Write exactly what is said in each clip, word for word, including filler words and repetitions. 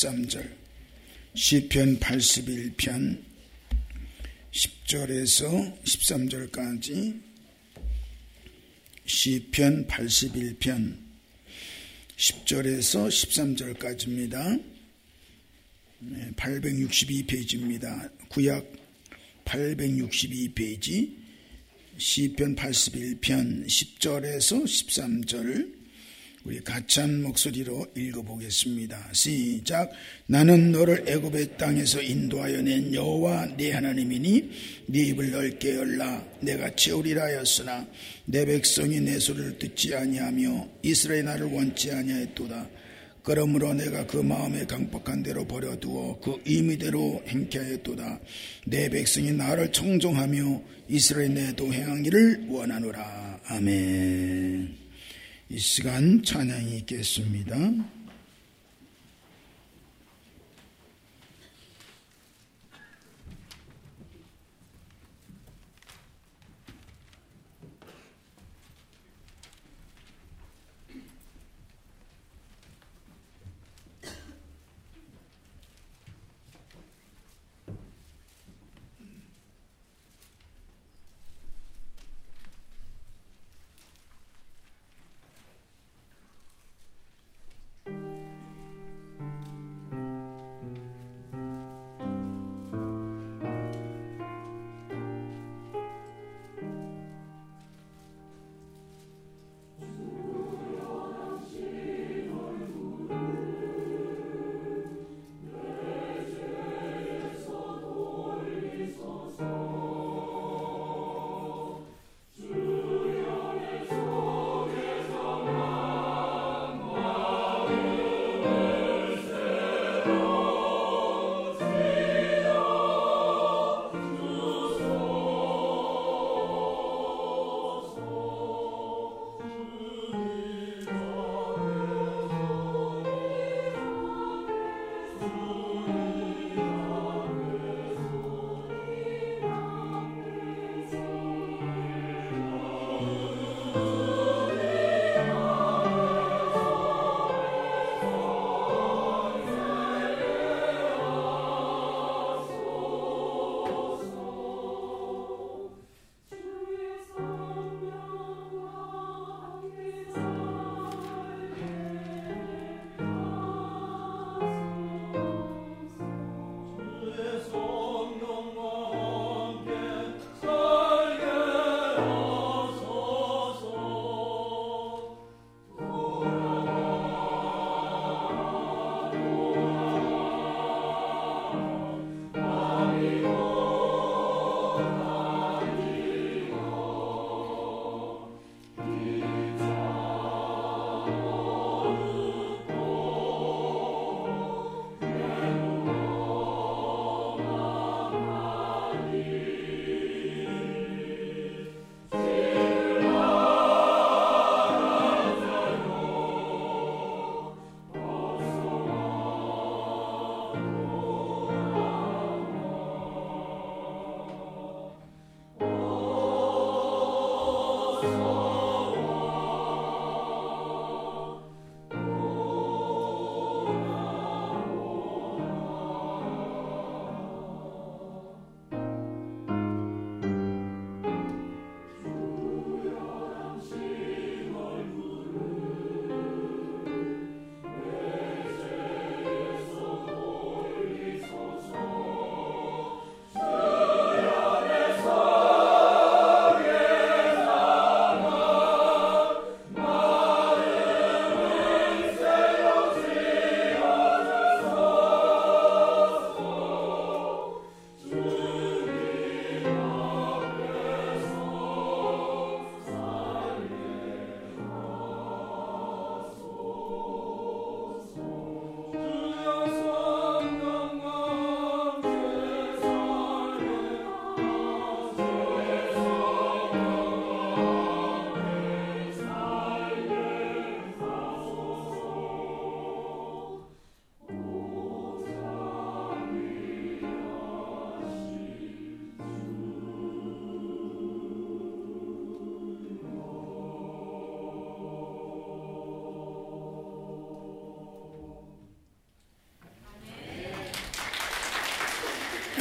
십삼 절, 시편 팔십일 편 십 절에서 십삼 절까지, 시편 팔십일 편 십 절에서 십삼 절까지입니다. 팔백육십이 페이지입니다. 구약 팔백육십이 페이지, 시편 팔십일 편 십 절에서 십삼 절, 우리 같이 한 목소리로 읽어보겠습니다. 시작. 나는 너를 애굽의 땅에서 인도하여 낸 여호와 네 하나님이니 네 입을 넓게 열라. 내가 채우리라 하였으나 내 백성이 내 소리를 듣지 아니하며 이스라엘이 나를 원치 아니하였도다. 그러므로 내가 그 마음에 강박한 대로 버려두어 그 임의대로 행케 하였도다. 내 백성이 나를 청종하며 이스라엘 내도 행하기를 원하노라. 아멘. 이 시간 찬양이 있겠습니다.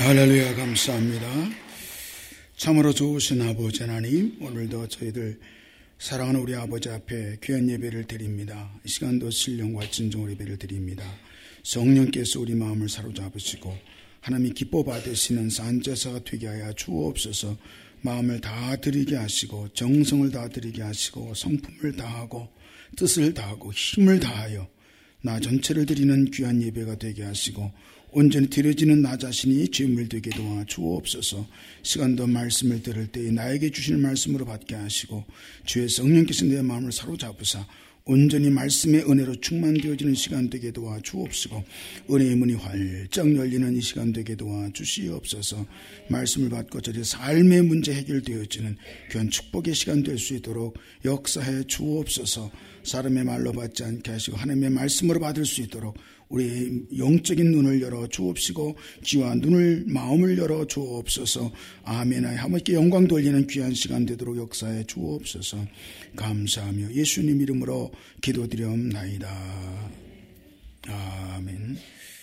할렐루야, 감사합니다. 참으로 좋으신 아버지 하나님, 오늘도 저희들 사랑하는 우리 아버지 앞에 귀한 예배를 드립니다. 이 시간도 신령과 진정으로 예배를 드립니다. 성령께서 우리 마음을 사로잡으시고 하나님이 기뻐 받으시는 산제사가 되게 하여 주옵소서. 마음을 다 드리게 하시고 정성을 다 드리게 하시고 성품을 다하고 뜻을 다하고 힘을 다하여 나 전체를 드리는 귀한 예배가 되게 하시고 온전히 드려지는 나 자신이 죄물 되게 도와 주옵소서. 시간도 말씀을 들을 때 나에게 주시는 말씀으로 받게 하시고 주의 성령께서 내 마음을 사로잡으사 온전히 말씀의 은혜로 충만되어지는 시간 되게 도와 주옵시고 은혜의 문이 활짝 열리는 이 시간 되게 도와 주시옵소서. 말씀을 받고 저리 삶의 문제 해결되어지는 귀한 축복의 시간 될 수 있도록 역사해 주옵소서. 사람의 말로 받지 않게 하시고 하나님의 말씀으로 받을 수 있도록 우리의 영적인 눈을 열어 주옵시고 귀와 눈을 마음을 열어 주옵소서. 아멘. 하나님께 영광 돌리는 귀한 시간 되도록 역사해 주옵소서. 감사하며 예수님 이름으로 기도드리옵나이다. 아멘.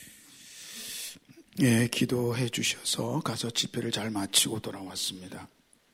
예, 기도해 주셔서 가서 집회를 잘 마치고 돌아왔습니다.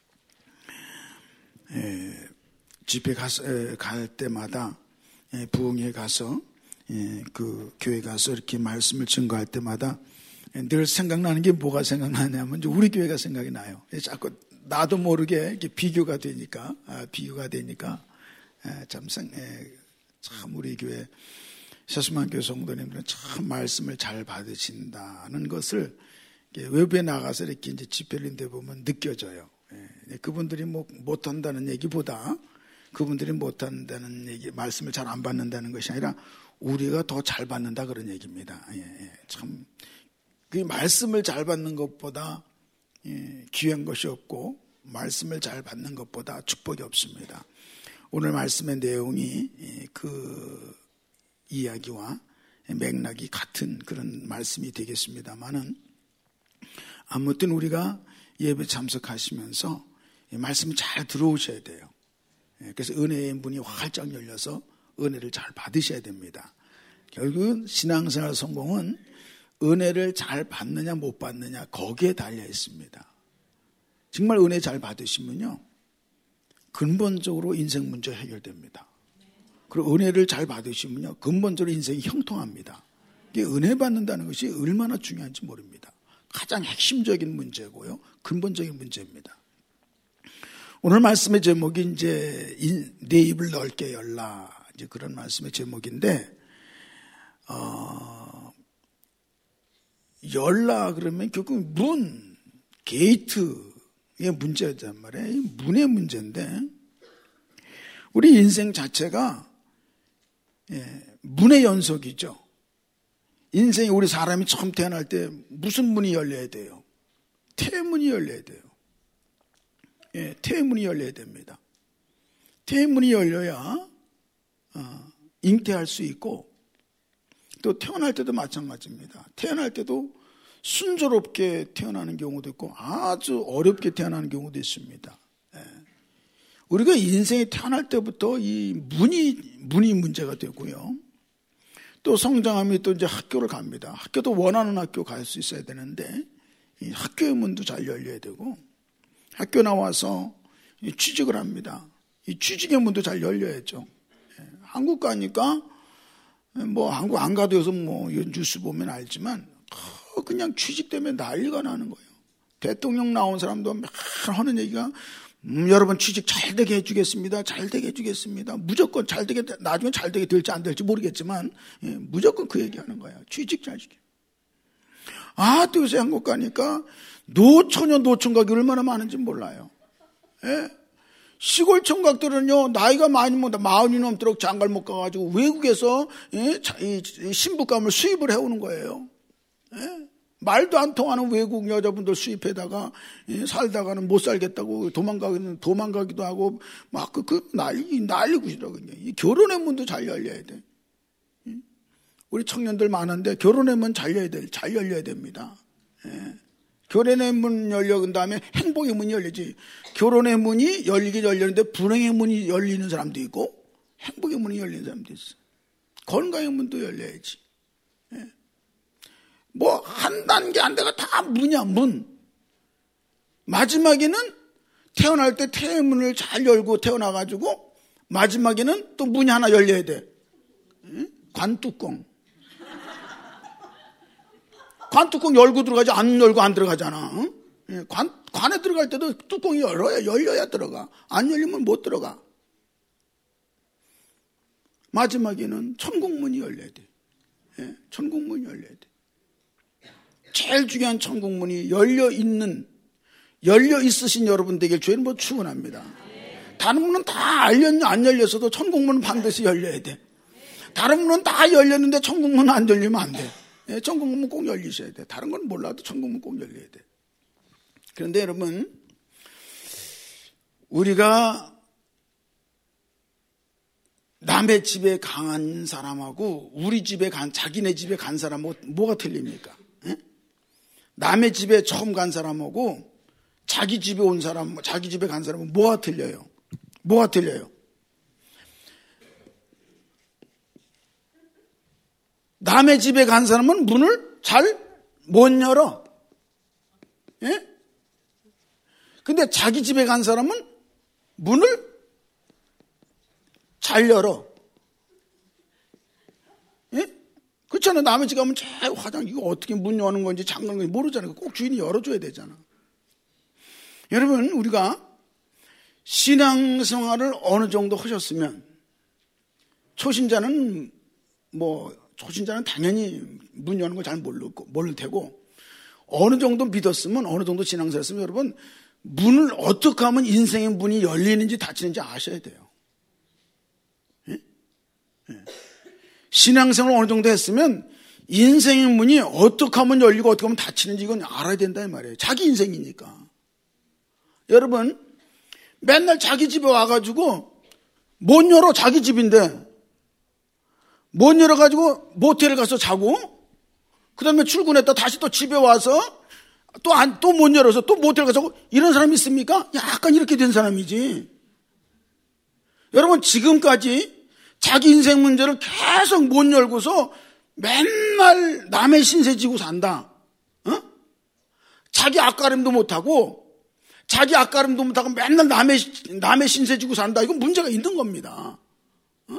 예, 집회 가서, 에, 갈 때마다 예, 부흥회 가서 예, 그 교회 가서 이렇게 말씀을 증거할 때마다 늘 생각나는 게 뭐가 생각나냐면 우리 교회가 생각이 나요. 자꾸 나도 모르게 이렇게 비교가 되니까 아, 비교가 되니까 예, 참, 예, 참 우리 교회 세수만 교회 성도님들은 참 말씀을 잘 받으신다는 것을 외부에 나가서 이렇게 이제 집회를 데 보면 느껴져요. 예, 그분들이 뭐 못한다는 얘기보다 그분들이 못한다는 얘기, 말씀을 잘 안 받는다는 것이 아니라 우리가 더 잘 받는다 그런 얘기입니다. 예, 예, 참, 그 말씀을 잘 받는 것보다 예, 귀한 것이 없고 말씀을 잘 받는 것보다 축복이 없습니다. 오늘 말씀의 내용이 예, 그 이야기와 맥락이 같은 그런 말씀이 되겠습니다만은 아무튼 우리가 예배 참석하시면서 이 말씀을 잘 들어오셔야 돼요. 그래서 은혜의 문이 활짝 열려서 은혜를 잘 받으셔야 됩니다. 결국은 신앙생활 성공은 은혜를 잘 받느냐 못 받느냐 거기에 달려 있습니다. 정말 은혜 잘 받으시면요 근본적으로 인생 문제 해결됩니다. 그리고 은혜를 잘 받으시면요 근본적으로 인생이 형통합니다. 이게 은혜 받는다는 것이 얼마나 중요한지 모릅니다. 가장 핵심적인 문제고요 근본적인 문제입니다. 오늘 말씀의 제목이 이제 내 입을 넓게 열라 이제 그런 말씀의 제목인데 어, 열라 그러면 결국 문 게이트의 문제란 말이에요. 문의 문제인데 우리 인생 자체가 예, 문의 연속이죠. 인생이 우리 사람이 처음 태어날 때 무슨 문이 열려야 돼요? 태문이 열려야 돼요. 예, 태문이 열려야 됩니다. 태문이 열려야 어, 잉태할 수 있고 또 태어날 때도 마찬가지입니다. 태어날 때도 순조롭게 태어나는 경우도 있고 아주 어렵게 태어나는 경우도 있습니다. 예. 우리가 인생에 태어날 때부터 이 문이 문이 문제가 되고요. 또 성장하면 또 이제 학교를 갑니다. 학교도 원하는 학교 갈 수 있어야 되는데 이 학교의 문도 잘 열려야 되고 학교 나와서 취직을 합니다. 이 취직의 문도 잘 열려야죠. 한국 가니까 뭐 한국 안 가도 요새 뭐 뉴스 보면 알지만 그냥 취직 때문에 난리가 나는 거예요. 대통령 나온 사람도 막 하는 얘기가 음, 여러분 취직 잘 되게 해주겠습니다. 잘 되게 해주겠습니다. 무조건 잘 되게 나중에 잘 되게 될지 안 될지 모르겠지만 예, 무조건 그 얘기하는 거예요. 취직 잘 시켜. 아, 또 요새 한국 가니까 노처녀 노총각이 얼마나 많은지 몰라요. 예? 시골 총각들은요 나이가 많이 못 마흔이 넘도록 장가를 못 가가지고 외국에서 예? 이 신부감을 수입을 해오는 거예요. 예? 말도 안 통하는 외국 여자분들 수입해다가 예? 살다가는 못 살겠다고 도망가기는 도망가기도 하고 막 그 그 난리 난리고 있더라고요. 이 결혼의 문도 잘 열려야 돼. 예? 우리 청년들 많은데 결혼의 문 잘 열려야 돼, 잘 열려야 됩니다. 예? 결혼의 문 열려간 다음에 행복의 문이 열리지. 결혼의 문이 열리긴 열리는데 불행의 문이 열리는 사람도 있고 행복의 문이 열리는 사람도 있어. 건강의 문도 열려야지. 예. 뭐 한 한 단계 한 대가 다 문이야, 문. 마지막에는 태어날 때 태문을 잘 열고 태어나가지고 마지막에는 또 문이 하나 열려야 돼. 관뚜껑. 관뚜껑 열고 들어가지 안 열고 안 들어가잖아. 관, 관에 들어갈 때도 뚜껑이 열어야, 열려야 들어가. 안 열리면 못 들어가. 마지막에는 천국문이 열려야 돼. 예, 천국문이 열려야 돼. 제일 중요한 천국문이 열려 있는, 열려 있으신 여러분 되길 주의 이름으로 축원합니다. 다른 문은 다 열렸냐 안 열렸어도 천국문은 반드시 열려야 돼. 다른 문은 다 열렸는데 천국문은 안 열리면 안 돼. 예, 천국문 꼭 열리셔야 돼. 다른 건 몰라도 천국문 꼭 열려야 돼. 그런데 여러분, 우리가 남의 집에 강한 사람하고 우리 집에 간, 자기네 집에 간 사람하고 뭐가 틀립니까? 예? 남의 집에 처음 간 사람하고 자기 집에 온 사람, 자기 집에 간 사람은 뭐가 틀려요? 뭐가 틀려요? 남의 집에 간 사람은 문을 잘 못 열어. 예? 근데 자기 집에 간 사람은 문을 잘 열어. 예? 그렇잖아요. 남의 집 가면 잘 화장, 이거 어떻게 문 여는 건지 잠그는 건지 모르잖아요. 꼭 주인이 열어줘야 되잖아. 여러분, 우리가 신앙생활을 어느 정도 하셨으면, 초신자는 뭐, 초신자는 당연히 문 여는 거 잘 모르고, 모를 테고, 어느 정도 믿었으면, 어느 정도 신앙생활 했으면 여러분, 문을 어떻게 하면 인생의 문이 열리는지 닫히는지 아셔야 돼요. 예? 예. 신앙생활을 어느 정도 했으면 인생의 문이 어떻게 하면 열리고 어떻게 하면 닫히는지 이건 알아야 된다 이 말이에요. 자기 인생이니까. 여러분, 맨날 자기 집에 와가지고 못 열어. 자기 집인데 못 열어가지고 모텔에 가서 자고 그 다음에 출근했다 다시 또 집에 와서 또 안, 또 못 열어서 또 모텔 가서 이런 사람이 있습니까? 약간 이렇게 된 사람이지. 여러분, 지금까지 자기 인생 문제를 계속 못 열고서 맨날 남의 신세 지고 산다. 어? 자기 앞가림도 못하고 자기 앞가림도 못하고 맨날 남의, 남의 신세 지고 산다. 이건 문제가 있는 겁니다. 어?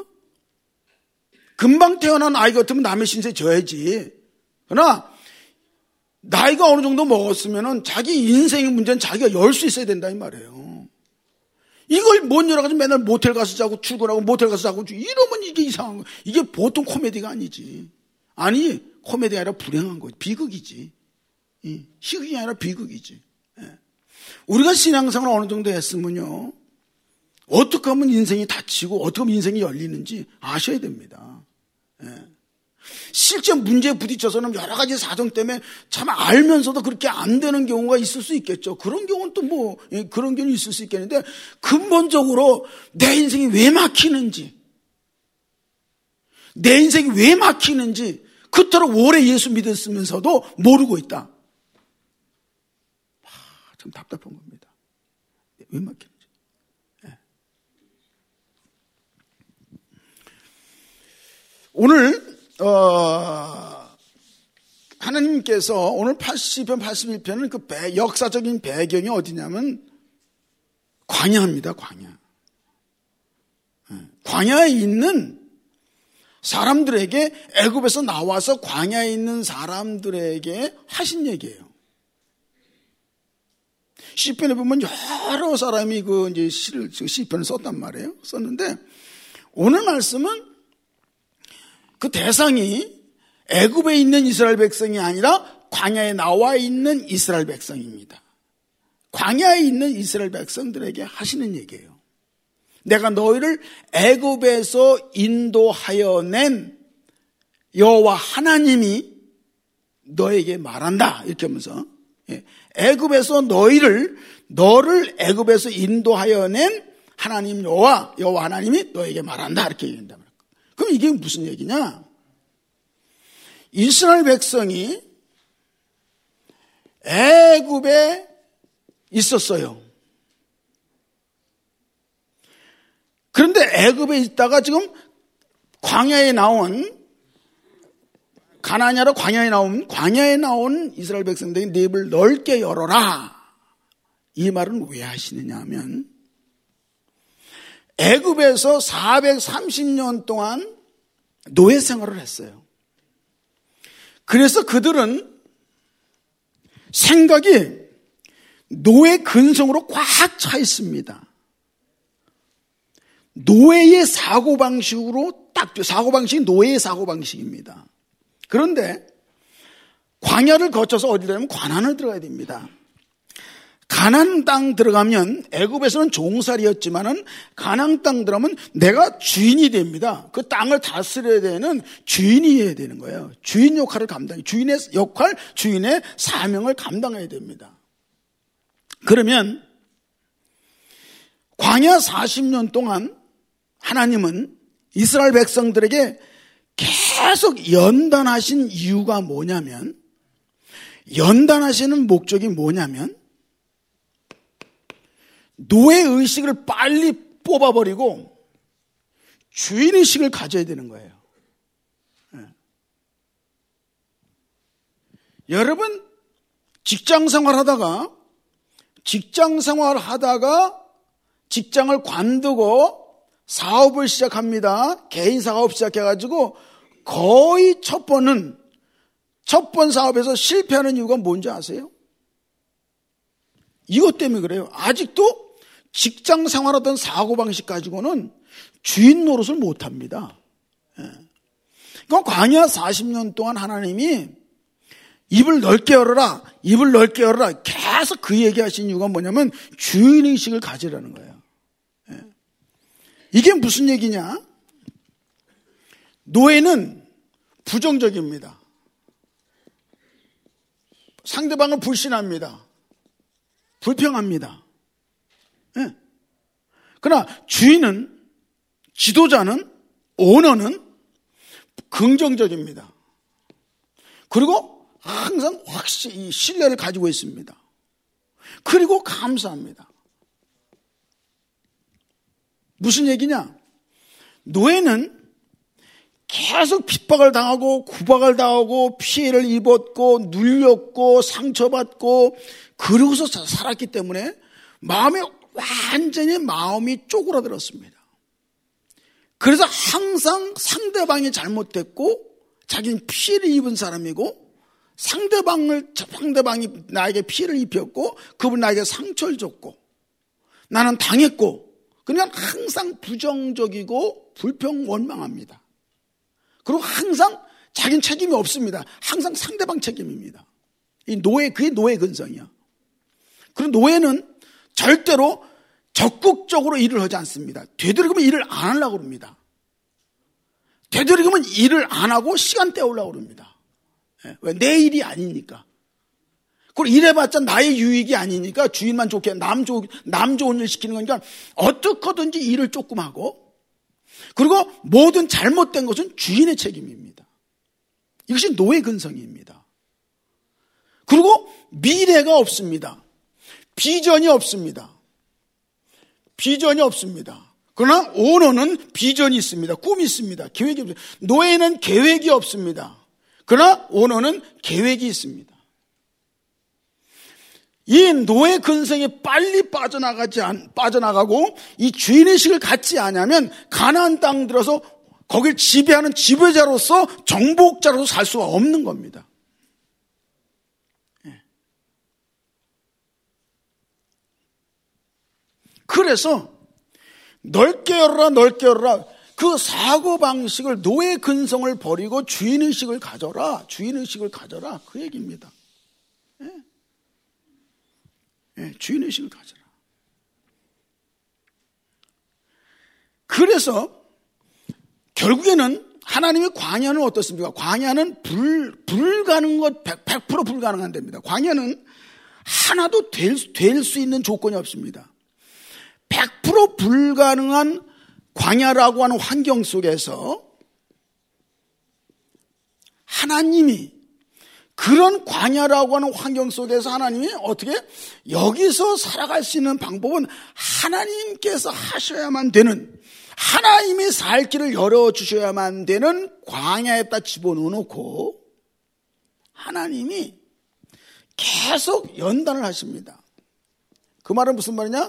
금방 태어난 아이 같으면 남의 신세 져야지. 그러나 나이가 어느 정도 먹었으면은 자기 인생의 문제는 자기가 열 수 있어야 된다 이 말이에요. 이걸 못 열어가지고 맨날 모텔 가서 자고 출근하고 모텔 가서 자고 이러면 이게 이상한 거. 이게 보통 코미디가 아니지. 아니, 코미디가 아니라 불행한 거지. 비극이지. 희극이 아니라 비극이지. 우리가 신앙생활을 어느 정도 했으면요, 어떻게 하면 인생이 닫히고 어떻게 하면 인생이 열리는지 아셔야 됩니다. 실제 문제에 부딪혀서는 여러 가지 사정 때문에 참 알면서도 그렇게 안 되는 경우가 있을 수 있겠죠. 그런 경우는 또 뭐, 그런 경우는 있을 수 있겠는데, 근본적으로 내 인생이 왜 막히는지, 내 인생이 왜 막히는지, 그토록 오래 예수 믿었으면서도 모르고 있다. 아, 참 답답한 겁니다. 왜 막히는지. 네. 오늘, 어, 하나님께서 오늘 팔십 편, 팔십일 편은 그 배, 역사적인 배경이 어디냐면 광야입니다, 광야. 광야에 있는 사람들에게, 애굽에서 나와서 광야에 있는 사람들에게 하신 얘기예요. 시편에 보면 여러 사람이 그 이제 시를, 시편을 썼단 말이에요. 썼는데 오늘 말씀은 그 대상이 애굽에 있는 이스라엘 백성이 아니라 광야에 나와 있는 이스라엘 백성입니다. 광야에 있는 이스라엘 백성들에게 하시는 얘기예요. 내가 너희를 애굽에서 인도하여 낸 여호와 하나님이 너에게 말한다. 이렇게 하면서 애굽에서 너희를 너를 애굽에서 인도하여 낸 하나님 여호와 여호와 하나님이 너에게 말한다. 이렇게 얘기한다. 그럼 이게 무슨 얘기냐? 이스라엘 백성이 애굽에 있었어요. 그런데 애굽에 있다가 지금 광야에 나온 가나안이라 광야에 나온 광야에 나온 이스라엘 백성들이 네 입을 넓게 열어라. 이 말은 왜 하시느냐 하면 애굽에서 사백삼십 년 동안 노예 생활을 했어요. 그래서 그들은 생각이 노예 근성으로 꽉 차 있습니다. 노예의 사고방식으로 딱, 사고방식이 노예의 사고방식입니다. 그런데 광야를 거쳐서 어디 들어가면 가나안을 들어가야 됩니다. 가나안 땅 들어가면 애굽에서는 종살이였지만은 가나안 땅 들어가면 내가 주인이 됩니다. 그 땅을 다스려야 되는 주인이어야 되는 거예요. 주인 역할을 감당, 주인의 역할, 주인의 사명을 감당해야 됩니다. 그러면 광야 사십 년 동안 하나님은 이스라엘 백성들에게 계속 연단하신 이유가 뭐냐면, 연단하시는 목적이 뭐냐면 노예의식을 빨리 뽑아버리고 주인의식을 가져야 되는 거예요. 네. 여러분 직장생활 하다가 직장생활 하다가 직장을 관두고 사업을 시작합니다. 개인 사업 시작해가지고 거의 첫 번은 첫 번 사업에서 실패하는 이유가 뭔지 아세요? 이것 때문에 그래요. 아직도 직장 생활하던 사고방식 가지고는 주인 노릇을 못합니다. 그러니까 광야 사십 년 동안 하나님이 입을 넓게 열어라, 입을 넓게 열어라 계속 그 얘기하신 이유가 뭐냐면 주인의식을 가지라는 거예요. 이게 무슨 얘기냐? 노예는 부정적입니다. 상대방을 불신합니다. 불평합니다. 네. 그러나 주인은, 지도자는, 오너는 긍정적입니다. 그리고 항상 확실히 신뢰를 가지고 있습니다. 그리고 감사합니다. 무슨 얘기냐? 노예는 계속 핍박을 당하고 구박을 당하고 피해를 입었고 눌렸고 상처받고 그러고서 살았기 때문에 마음에 완전히 마음이 쪼그라들었습니다. 그래서 항상 상대방이 잘못됐고 자기는 피해를 입은 사람이고 상대방을 상대방이 나에게 피해를 입혔고 그분 나에게 상처를 줬고 나는 당했고 그냥 항상 부정적이고 불평 원망합니다. 그리고 항상 자기는 책임이 없습니다. 항상 상대방 책임입니다. 이 노예, 그게 노예 근성이야. 그리고 노예는 절대로 적극적으로 일을 하지 않습니다. 되도록이면 일을 안 하려고 합니다. 되도록이면 일을 안 하고 시간 때우려고 합니다. 왜? 내 일이 아니니까. 그리고 일해봤자 나의 유익이 아니니까 주인만 좋게 남, 좋, 남 좋은 일 시키는 거니까 어떻게든지 일을 조금 하고 그리고 모든 잘못된 것은 주인의 책임입니다. 이것이 노예 근성입니다. 그리고 미래가 없습니다. 비전이 없습니다. 비전이 없습니다. 그러나 오너는 비전이 있습니다. 꿈이 있습니다. 계획이 없습니다. 노예는 계획이 없습니다. 그러나 오너는 계획이 있습니다. 이 노예 근성이 빨리 빠져나가지 않, 빠져나가고 이 주인의식을 갖지 않으면 가나안 땅 들어서 거길 지배하는 지배자로서 정복자로서 살 수가 없는 겁니다. 그래서 넓게 열어라 넓게 열어라 그 사고방식을 노예 근성을 버리고 주인의식을 가져라 주인의식을 가져라 그 얘기입니다. 예, 주인의식을 가져라. 그래서 결국에는 하나님의 광야는 어떻습니까? 광야는 불, 불가능한 것 백 퍼센트 불가능한 데입니다. 광야는 하나도 될, 될 수 있는 조건이 없습니다. 백 퍼센트 불가능한 광야라고 하는 환경 속에서 하나님이 그런 광야라고 하는 환경 속에서 하나님이 어떻게 여기서 살아갈 수 있는 방법은 하나님께서 하셔야만 되는 하나님이 살 길을 열어주셔야만 되는 광야에다 집어넣어놓고 하나님이 계속 연단을 하십니다. 그 말은 무슨 말이냐?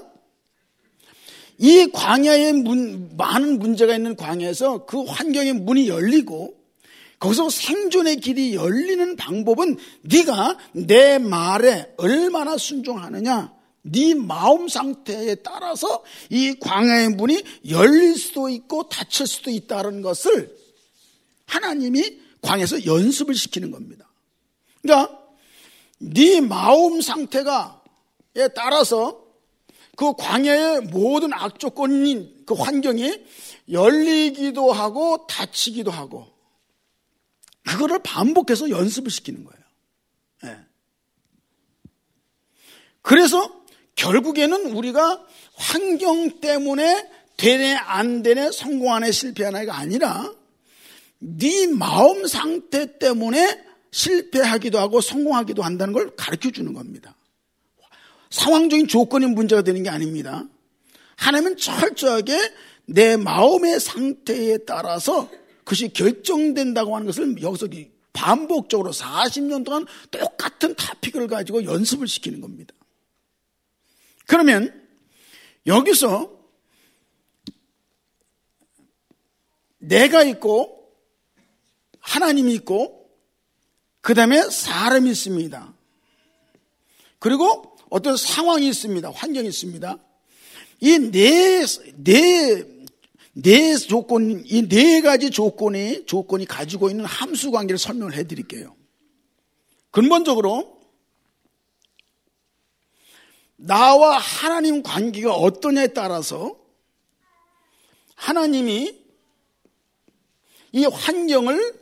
이 광야에 문, 많은 문제가 있는 광야에서 그 환경의 문이 열리고 거기서 생존의 길이 열리는 방법은 네가 내 말에 얼마나 순종하느냐, 네 마음 상태에 따라서 이 광야의 문이 열릴 수도 있고 닫힐 수도 있다는 것을 하나님이 광야에서 연습을 시키는 겁니다. 그러니까 네 마음 상태가에 따라서 그 광야의 모든 악조건인 그 환경이 열리기도 하고 닫히기도 하고 그거를 반복해서 연습을 시키는 거예요. 네. 그래서 결국에는 우리가 환경 때문에 되네 안 되네 성공하네 실패하네가 아니라 네 마음 상태 때문에 실패하기도 하고 성공하기도 한다는 걸 가르쳐 주는 겁니다. 상황적인 조건이 문제가 되는 게 아닙니다. 하나님은 철저하게 내 마음의 상태에 따라서 그것이 결정된다고 하는 것을 여기서 반복적으로 사십 년 동안 똑같은 토픽을 가지고 연습을 시키는 겁니다. 그러면 여기서 내가 있고 하나님이 있고 그 다음에 사람이 있습니다. 그리고 어떤 상황이 있습니다. 환경이 있습니다. 이 네, 네, 네 조건, 이 네 가지 조건이, 조건이 가지고 있는 함수 관계를 설명을 해 드릴게요. 근본적으로, 나와 하나님 관계가 어떠냐에 따라서 하나님이 이 환경을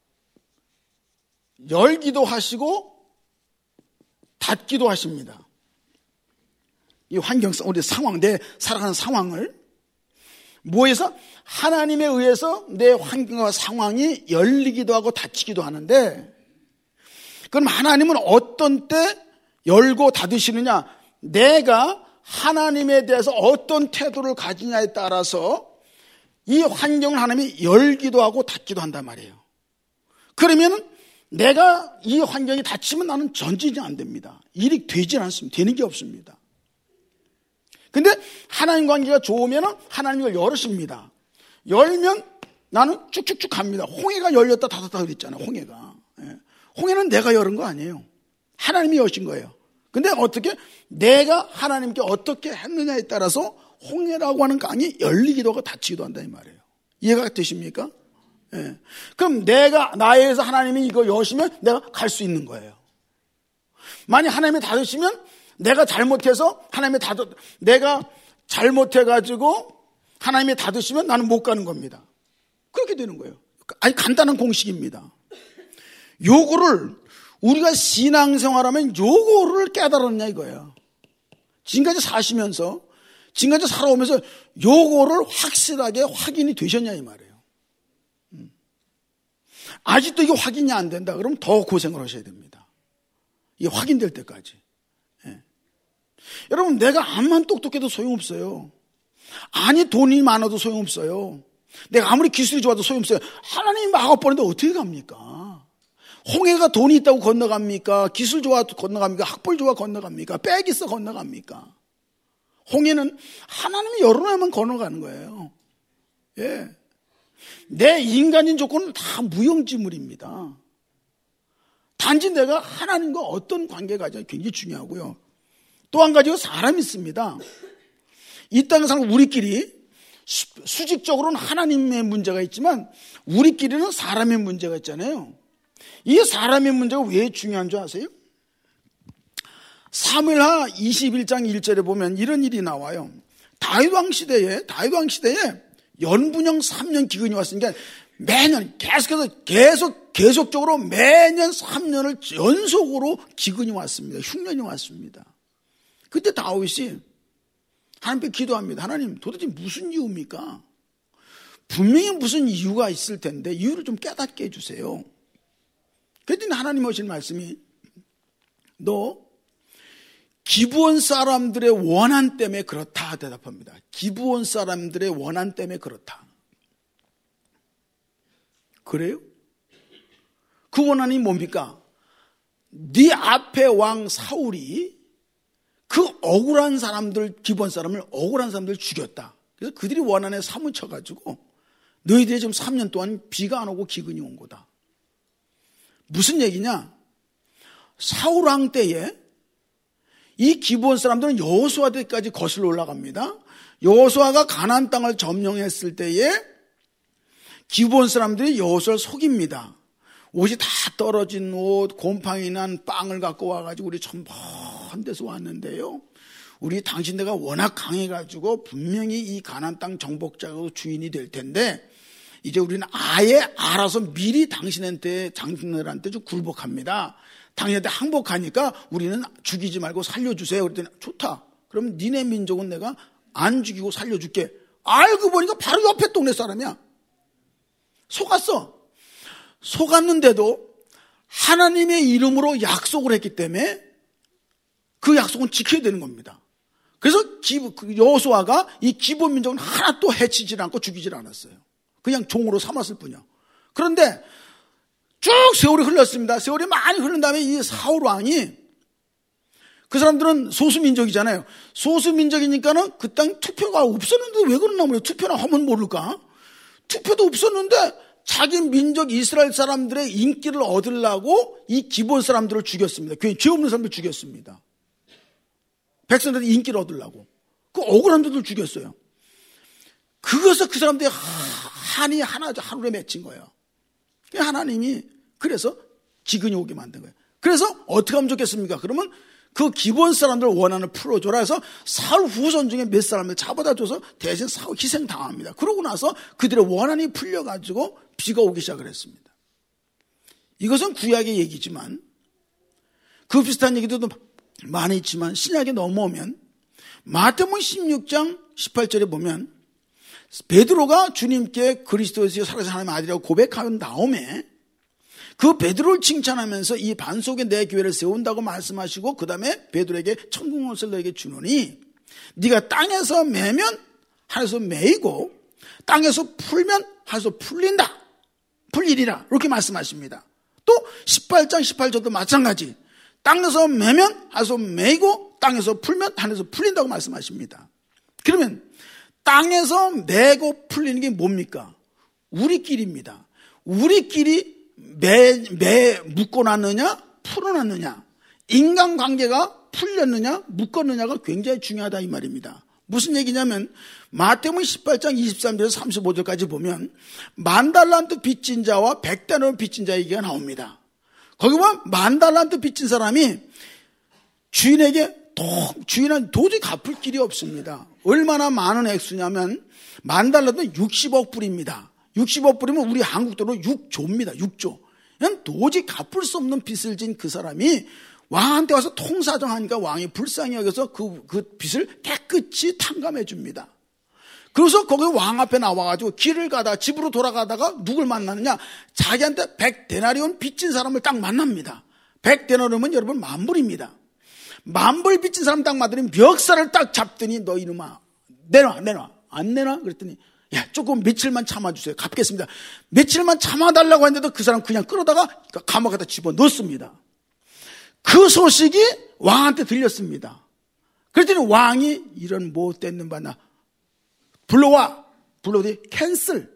열기도 하시고 닫기도 하십니다. 이 환경, 우리 상황, 내 살아가는 상황을 뭐해서 하나님에 의해서 내 환경과 상황이 열리기도 하고 닫히기도 하는데, 그럼 하나님은 어떤 때 열고 닫으시느냐? 내가 하나님에 대해서 어떤 태도를 가지냐에 따라서 이 환경을 하나님이 열기도 하고 닫기도 한단 말이에요. 그러면 내가 이 환경이 닫히면 나는 전진이 안 됩니다. 일이 되지 않습니다. 되는 게 없습니다. 근데 하나님 관계가 좋으면 하나님이 이걸 열으십니다. 열면 나는 쭉쭉쭉 갑니다. 홍해가 열렸다 닫았다 그랬잖아요. 홍해가. 홍해는 내가 열은 거 아니에요. 하나님이 여신 거예요. 근데 어떻게 내가 하나님께 어떻게 했느냐에 따라서 홍해라고 하는 강이 열리기도 하고 닫히기도 한다 이 말이에요. 이해가 되십니까? 예. 그럼 내가 나에서 하나님이 이거 여시면 내가 갈 수 있는 거예요. 만약 하나님이 닫으시면 내가 잘못해서 하나님이 닫아 내가 잘못해가지고 하나님이 닫으시면 나는 못 가는 겁니다. 그렇게 되는 거예요. 아니 간단한 공식입니다. 요거를 우리가 신앙생활하면 요거를 깨달았냐 이거예요. 지금까지 사시면서 지금까지 살아오면서 요거를 확실하게 확인이 되셨냐 이 말이에요. 아직도 이게 확인이 안 된다 그러면 더 고생을 하셔야 됩니다. 이게 확인될 때까지. 예. 여러분 내가 암만 똑똑해도 소용없어요. 아니 돈이 많아도 소용없어요. 내가 아무리 기술이 좋아도 소용없어요. 하나님이 막아버리는데 어떻게 갑니까? 홍해가 돈이 있다고 건너갑니까? 기술 좋아 건너갑니까? 학벌 좋아 건너갑니까? 빽 있어 건너갑니까? 홍해는 하나님이 열어놔야만 건너가는 거예요. 예. 내 인간인 조건은 다 무용지물입니다. 단지 내가 하나님과 어떤 관계가 굉장히 중요하고요. 또 한 가지가 사람이 있습니다. 이 땅에 사는 우리끼리 수직적으로는 하나님의 문제가 있지만 우리끼리는 사람의 문제가 있잖아요. 이 사람의 문제가 왜 중요한 줄 아세요? 사무엘하 이십일 장 일 절에 보면 이런 일이 나와요. 다윗 왕 시대에 다윗 왕 시대에 연분형 삼 년 기근이 왔으니까 매년 계속해서 계속 계속적으로 매년 삼 년을 연속으로 기근이 왔습니다. 흉년이 왔습니다. 그때 다윗이 하나님께 기도합니다. 하나님 도대체 무슨 이유입니까? 분명히 무슨 이유가 있을 텐데 이유를 좀 깨닫게 해주세요. 그랬더니 하나님 하신 말씀이 너 기브온 사람들의 원한 때문에 그렇다 대답합니다. 기브온 사람들의 원한 때문에 그렇다. 그래요? 그 원한이 뭡니까? 네 앞에 왕 사울이 그 억울한 사람들, 기브온 사람을 억울한 사람들 죽였다. 그래서 그들이 원한에 사무쳐가지고 너희들이 지금 삼 년 동안 비가 안 오고 기근이 온 거다. 무슨 얘기냐? 사울 왕 때에 이 기브온 사람들은 여호수아 때까지 거슬러 올라갑니다. 여호수아가 가나안 땅을 점령했을 때에 기브온 사람들이 여호수아를 속입니다. 옷이 다 떨어진 옷, 곰팡이 난 빵을 갖고 와가지고 우리 참 먼 데서 왔는데요. 우리 당신네가 워낙 강해가지고 분명히 이 가나안 땅 정복자고 주인이 될 텐데 이제 우리는 아예 알아서 미리 당신한테, 당신들한테 좀 굴복합니다. 당신한테 항복하니까 우리는 죽이지 말고 살려주세요. 그랬더니 좋다. 그럼 니네 민족은 내가 안 죽이고 살려줄게. 알고 보니까 바로 옆에 동네 사람이야. 속았어. 속았는데도 하나님의 이름으로 약속을 했기 때문에 그 약속은 지켜야 되는 겁니다. 그래서 여호수아가 이 기브온 민족은 하나도 해치질 않고 죽이질 않았어요. 그냥 종으로 삼았을 뿐이요. 그런데 쭉 세월이 흘렀습니다. 세월이 많이 흐른 다음에 이 사울 왕이, 그 사람들은 소수민족이잖아요. 소수민족이니까는 그 땅 투표가 없었는데 왜 그러나 모르겠어요. 투표나 하면 모를까? 투표도 없었는데 자기 민족 이스라엘 사람들의 인기를 얻으려고 이 기브온 사람들을 죽였습니다. 괜히 죄 없는 사람들 죽였습니다. 백성들의 인기를 얻으려고. 그 억울한 자들 죽였어요. 그것을 그 사람들이 한이 하나, 하루에 맺힌 거예요. 하나님이 그래서 기근이 오게 만든 거예요. 그래서 어떻게 하면 좋겠습니까? 그러면 그 기브온 사람들 원한을 풀어줘라 해서 사울 후손 중에 몇 사람을 잡아다 줘서 대신 사울 희생당합니다. 그러고 나서 그들의 원한이 풀려가지고 비가 오기 시작을 했습니다. 이것은 구약의 얘기지만 그 비슷한 얘기도 많이 있지만 신약에 넘어오면 마태복음 십육 장 십팔 절에 보면 베드로가 주님께 그리스도에서 살아계신 하나님의 아들이라고 고백한 다음에 그 베드로를 칭찬하면서 이 반석에 내 교회를 세운다고 말씀하시고 그 다음에 베드로에게 천국옷을 너에게 주노니 네가 땅에서 매면 하늘에서 매이고 땅에서 풀면 하늘에서 풀린다. 풀리리라. 이렇게 말씀하십니다. 또 십팔 장 십팔 절도 마찬가지. 땅에서 매면 하늘에서 매이고 땅에서 풀면 하늘에서 풀린다고 말씀하십니다. 그러면 땅에서 매고 풀리는 게 뭡니까? 우리끼리입니다. 우리끼리 매, 매 묶어놨느냐 풀어놨느냐, 인간관계가 풀렸느냐 묶었느냐가 굉장히 중요하다 이 말입니다. 무슨 얘기냐면 마태복음 십팔 장 이십삼 절에서 삼십오 절까지 보면 만 달란트 빚진 자와 백 데나리온 빚진 자 얘기가 나옵니다. 거기 보면 만 달란트 빚진 사람이 주인에게 도, 주인은 도저히 갚을 길이 없습니다. 얼마나 많은 액수냐면 만 달란트는 육십억 불입니다. 육십억 불이면 우리 한국 돈으로 육조입니다. 육조. 그냥 도저히 갚을 수 없는 빚을 진 그 사람이 왕한테 와서 통사정하니까 왕이 불쌍히 여겨서 그, 그 빚을 깨끗이 탕감해 줍니다. 그래서 거기 왕 앞에 나와가지고 길을 가다가 집으로 돌아가다가 누굴 만나느냐? 자기한테 백 데나리온 빚진 사람을 딱 만납니다. 백 데나리온은 여러분 만불입니다. 만불 빚진 사람 딱 만나더니 멱살을 딱 잡더니 너 이놈아 내놔 내놔 안 내놔? 그랬더니 야 조금 며칠만 참아주세요. 갚겠습니다. 며칠만 참아달라고 했는데도 그 사람 그냥 끌어다가 감옥에다 집어넣습니다. 그 소식이 왕한테 들렸습니다. 그랬더니 왕이 이런 못됐는 바나 불러와. 불러오더니 캔슬.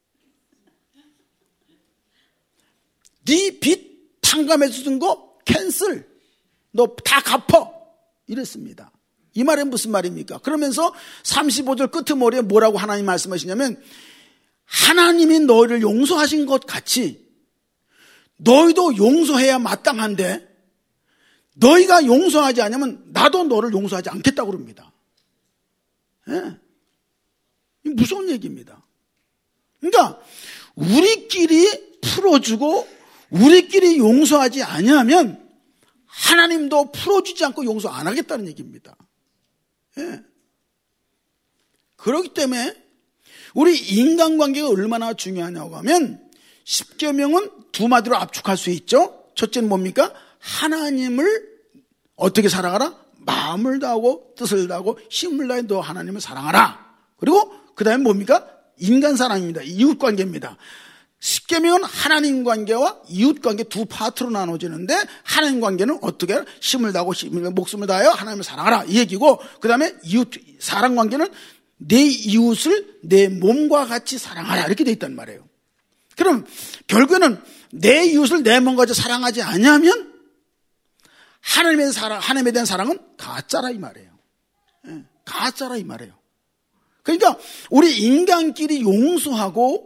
네 빚 탕감해 주던 거 캔슬. 너 다 갚어. 이랬습니다. 이 말은 무슨 말입니까? 그러면서 삼십오 절 끄트머리에 뭐라고 하나님 말씀하시냐면 하나님이 너희를 용서하신 것 같이 너희도 용서해야 마땅한데 너희가 용서하지 않으면 나도 너를 용서하지 않겠다고 그럽니다. 예. 무서운 얘기입니다. 그러니까 우리끼리 풀어주고 우리끼리 용서하지 않으면 하나님도 풀어주지 않고 용서 안 하겠다는 얘기입니다. 예. 그렇기 때문에 우리 인간관계가 얼마나 중요하냐고 하면 십계명은 두 마디로 압축할 수 있죠. 첫째는 뭡니까? 하나님을 어떻게 사랑하라? 마음을 다하고 뜻을 다하고 힘을 다해 너 하나님을 사랑하라. 그리고 그 다음에 뭡니까? 인간 사랑입니다. 이웃관계입니다. 십계명은 하나님 관계와 이웃 관계 두 파트로 나눠지는데, 하나님 관계는 어떻게 힘을 다하고 목숨을 다하여 하나님을 사랑하라 이 얘기고, 그 다음에 이웃 사랑 관계는 내 이웃을 내 몸과 같이 사랑하라 이렇게 돼 있단 말이에요. 그럼 결국에는 내 이웃을 내 몸과 같이 사랑하지 않으면 하나님의 사랑, 하나님에 대한 사랑은 가짜라 이 말이에요. 예, 가짜라 이 말이에요. 그러니까 우리 인간끼리 용서하고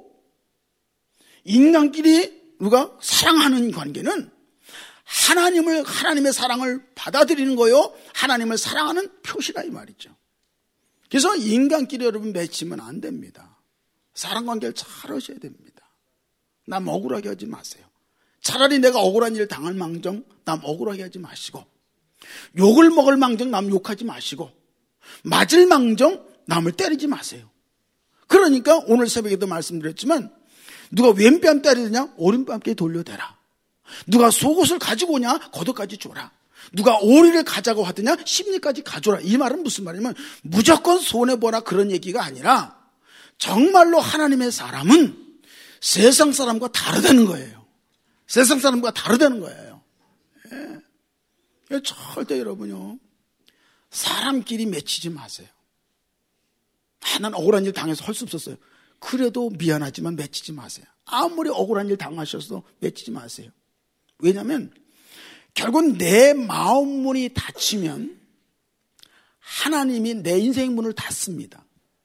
인간끼리 누가 사랑하는 관계는 하나님을, 하나님의 사랑을 받아들이는 거요, 하나님을 사랑하는 표시라 이 말이죠. 그래서 인간끼리 여러분 맺히면 안 됩니다. 사랑 관계를 잘 하셔야 됩니다. 남 억울하게 하지 마세요. 차라리 내가 억울한 일을 당할 망정 남 억울하게 하지 마시고, 욕을 먹을 망정 남 욕하지 마시고, 맞을 망정 남을 때리지 마세요. 그러니까 오늘 새벽에도 말씀드렸지만, 누가 왼뺨 때리느냐 오른뺨께 돌려대라. 누가 속옷을 가지고 오냐 겉옷까지 줘라. 누가 오리를 가자고 하더냐 십리까지 가져라. 이 말은 무슨 말이냐면 무조건 손해보라 그런 얘기가 아니라, 정말로 하나님의 사람은 세상 사람과 다르다는 거예요. 세상 사람과 다르다는 거예요. 예. 절대 여러분요, 사람끼리 맺히지 마세요. 아, 난 억울한 일 당해서 할 수 없었어요. 그래도 미안하지만 맺히지 마세요. 아무리 억울한 일 당하셔도 맺히지 마세요. 왜냐하면 결국 내 마음 문이 닫히면 하나님이 내 인생의 문을 닫습니다.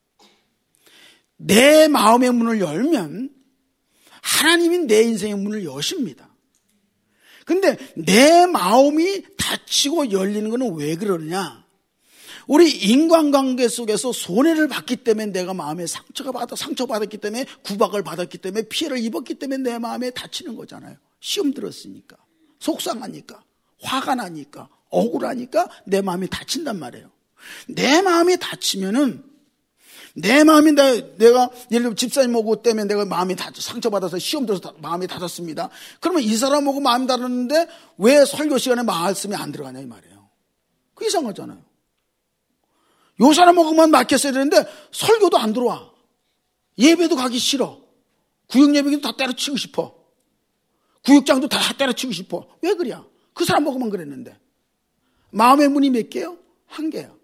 내 마음의 문을 열면 하나님이 내 인생의 문을 여십니다. 근데 내 마음이 닫히고 열리는 것은 왜 그러느냐? 우리 인간관계 속에서 손해를 받기 때문에, 내가 마음에 상처가 받아, 상처받았기 때문에, 구박을 받았기 때문에, 피해를 입었기 때문에 내 마음에 다치는 거잖아요. 시험 들었으니까, 속상하니까, 화가 나니까, 억울하니까 내 마음이 다친단 말이에요. 내 마음이 다치면은, 내 마음이 내, 내가 예를 들면 집사님하고 때문에 내가 마음이 다, 상처받아서 시험 들어서 마음이 닫았습니다. 그러면 이 사람하고 마음이 닫았는데 왜 설교 시간에 말씀이 안 들어가냐 이 말이에요. 그 이상하잖아요. 요 사람하고만 맡겼어야 되는데 설교도 안 들어와. 예배도 가기 싫어. 구역 예배도 다 때려치고 싶어. 구역장도 다 때려치고 싶어. 왜 그래? 그 사람하고만 그랬는데. 마음의 문이 몇 개요? 한 개야.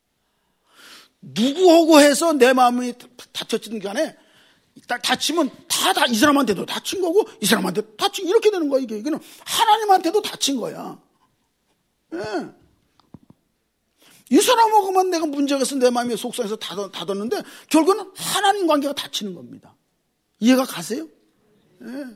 누구하고 해서 내 마음이 다쳤든 간에 다치면 다, 다 이 사람한테도 다친 거고 이 사람한테도 다친, 이렇게 되는 거야. 이게. 이거는 하나님한테도 다친 거야. 예. 이 사람하고만 내가 문제가 있어 내 마음이 속상해서 닫았는데 결국은 하나님 관계가 닫히는 겁니다. 이해가 가세요? 예.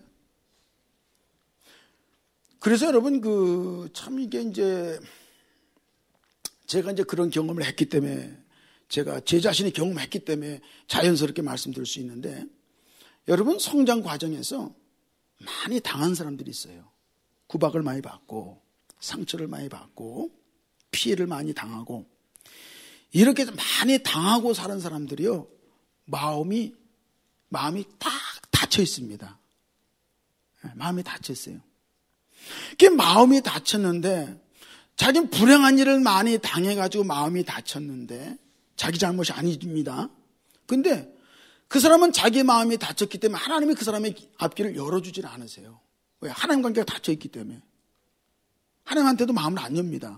그래서 여러분 그 참 이게 이제 제가 이제 그런 경험을 했기 때문에, 제가 제 자신이 경험했기 때문에 자연스럽게 말씀드릴 수 있는데, 여러분 성장 과정에서 많이 당한 사람들이 있어요. 구박을 많이 받고 상처를 많이 받고 피해를 많이 당하고, 이렇게 많이 당하고 사는 사람들이요, 마음이 마음이 딱 닫혀 있습니다. 마음이 닫혀 있어요. 그 마음이 닫혔는데, 자기는 불행한 일을 많이 당해가지고 마음이 닫혔는데, 자기 잘못이 아닙니다. 근데 그 사람은 자기 마음이 닫혔기 때문에 하나님이 그 사람의 앞길을 열어주질 않으세요. 왜? 하나님 관계가 닫혀있기 때문에. 하나님한테도 마음을 안 엽니다.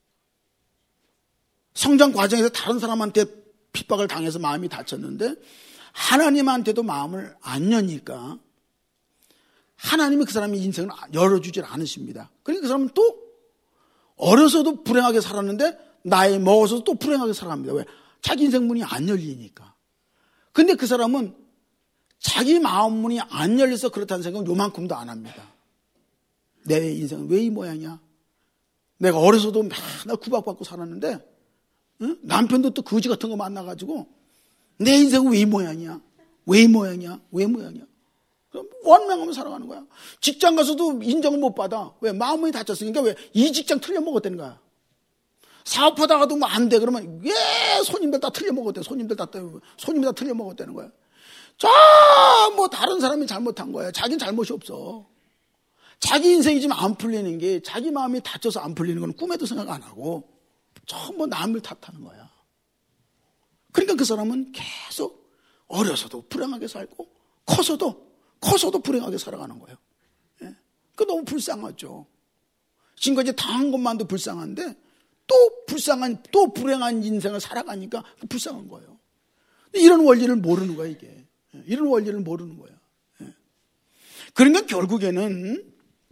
성장 과정에서 다른 사람한테 핍박을 당해서 마음이 닫혔는데 하나님한테도 마음을 안 여니까 하나님이 그 사람의 인생을 열어주질 않으십니다. 그러니까 그 사람은 또 어려서도 불행하게 살았는데 나이 먹어서도 또 불행하게 살아갑니다. 왜? 자기 인생 문이 안 열리니까. 근데 그 사람은 자기 마음 문이 안 열려서 그렇다는 생각은 요만큼도 안 합니다. 내 인생은 왜 이 모양이야? 내가 어려서도 맨날 구박받고 살았는데, 응? 남편도 또 거지 같은 거 만나가지고 내 인생은 왜 이 모양이야? 왜 이 모양이야? 왜 이 모양이야? 원망하면 살아가는 거야. 직장 가서도 인정을 못 받아. 왜? 마음이 다쳤으니까. 왜? 이 직장 틀려먹었다는 거야. 사업하다가도 뭐 안 돼. 그러면 왜 손님들 다 틀려먹었대. 손님들 다, 손님들 다 틀려먹었다는 거야. 자, 뭐 다른 사람이 잘못한 거야. 자기는 잘못이 없어. 자기 인생이 지금 안 풀리는 게, 자기 마음이 다쳐서 안 풀리는 건 꿈에도 생각 안 하고 전부 남을 탓하는 거야. 그러니까 그 사람은 계속 어려서도 불행하게 살고 커서도 커서도 불행하게 살아가는 거예요. 예. 그 너무 불쌍하죠. 지금까지 당한 것만도 불쌍한데 또 불쌍한, 또 불행한 인생을 살아가니까 불쌍한 거예요. 이런 원리를 모르는 거야, 이게. 이런 원리를 모르는 거야. 그러니까 결국에는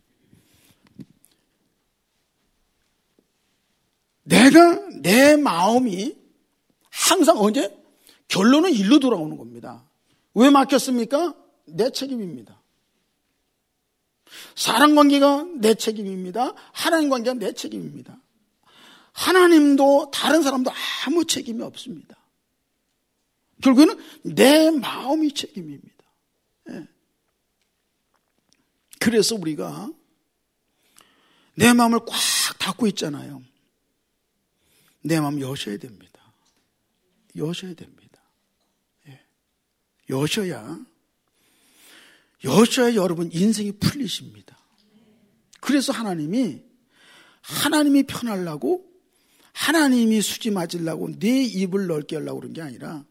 내가, 내 마음이 항상 언제? 결론은 일로 돌아오는 겁니다. 왜 맡겼습니까? 내 책임입니다. 사랑관계가 내 책임입니다. 하나님 관계가 내 책임입니다. 하나님도 다른 사람도 아무 책임이 없습니다. 결국에는 내 마음이 책임입니다. 예. 그래서 우리가 내 마음을 꽉 닫고 있잖아요. 내 마음 여셔야 됩니다. 여셔야 됩니다. 예. 여셔야, 여셔야 여러분 인생이 풀리십니다. 그래서 하나님이, 하나님이 편하려고, 하나님이 수지 맞으려고 내 입을 넓게 하려고 그런 게 아니라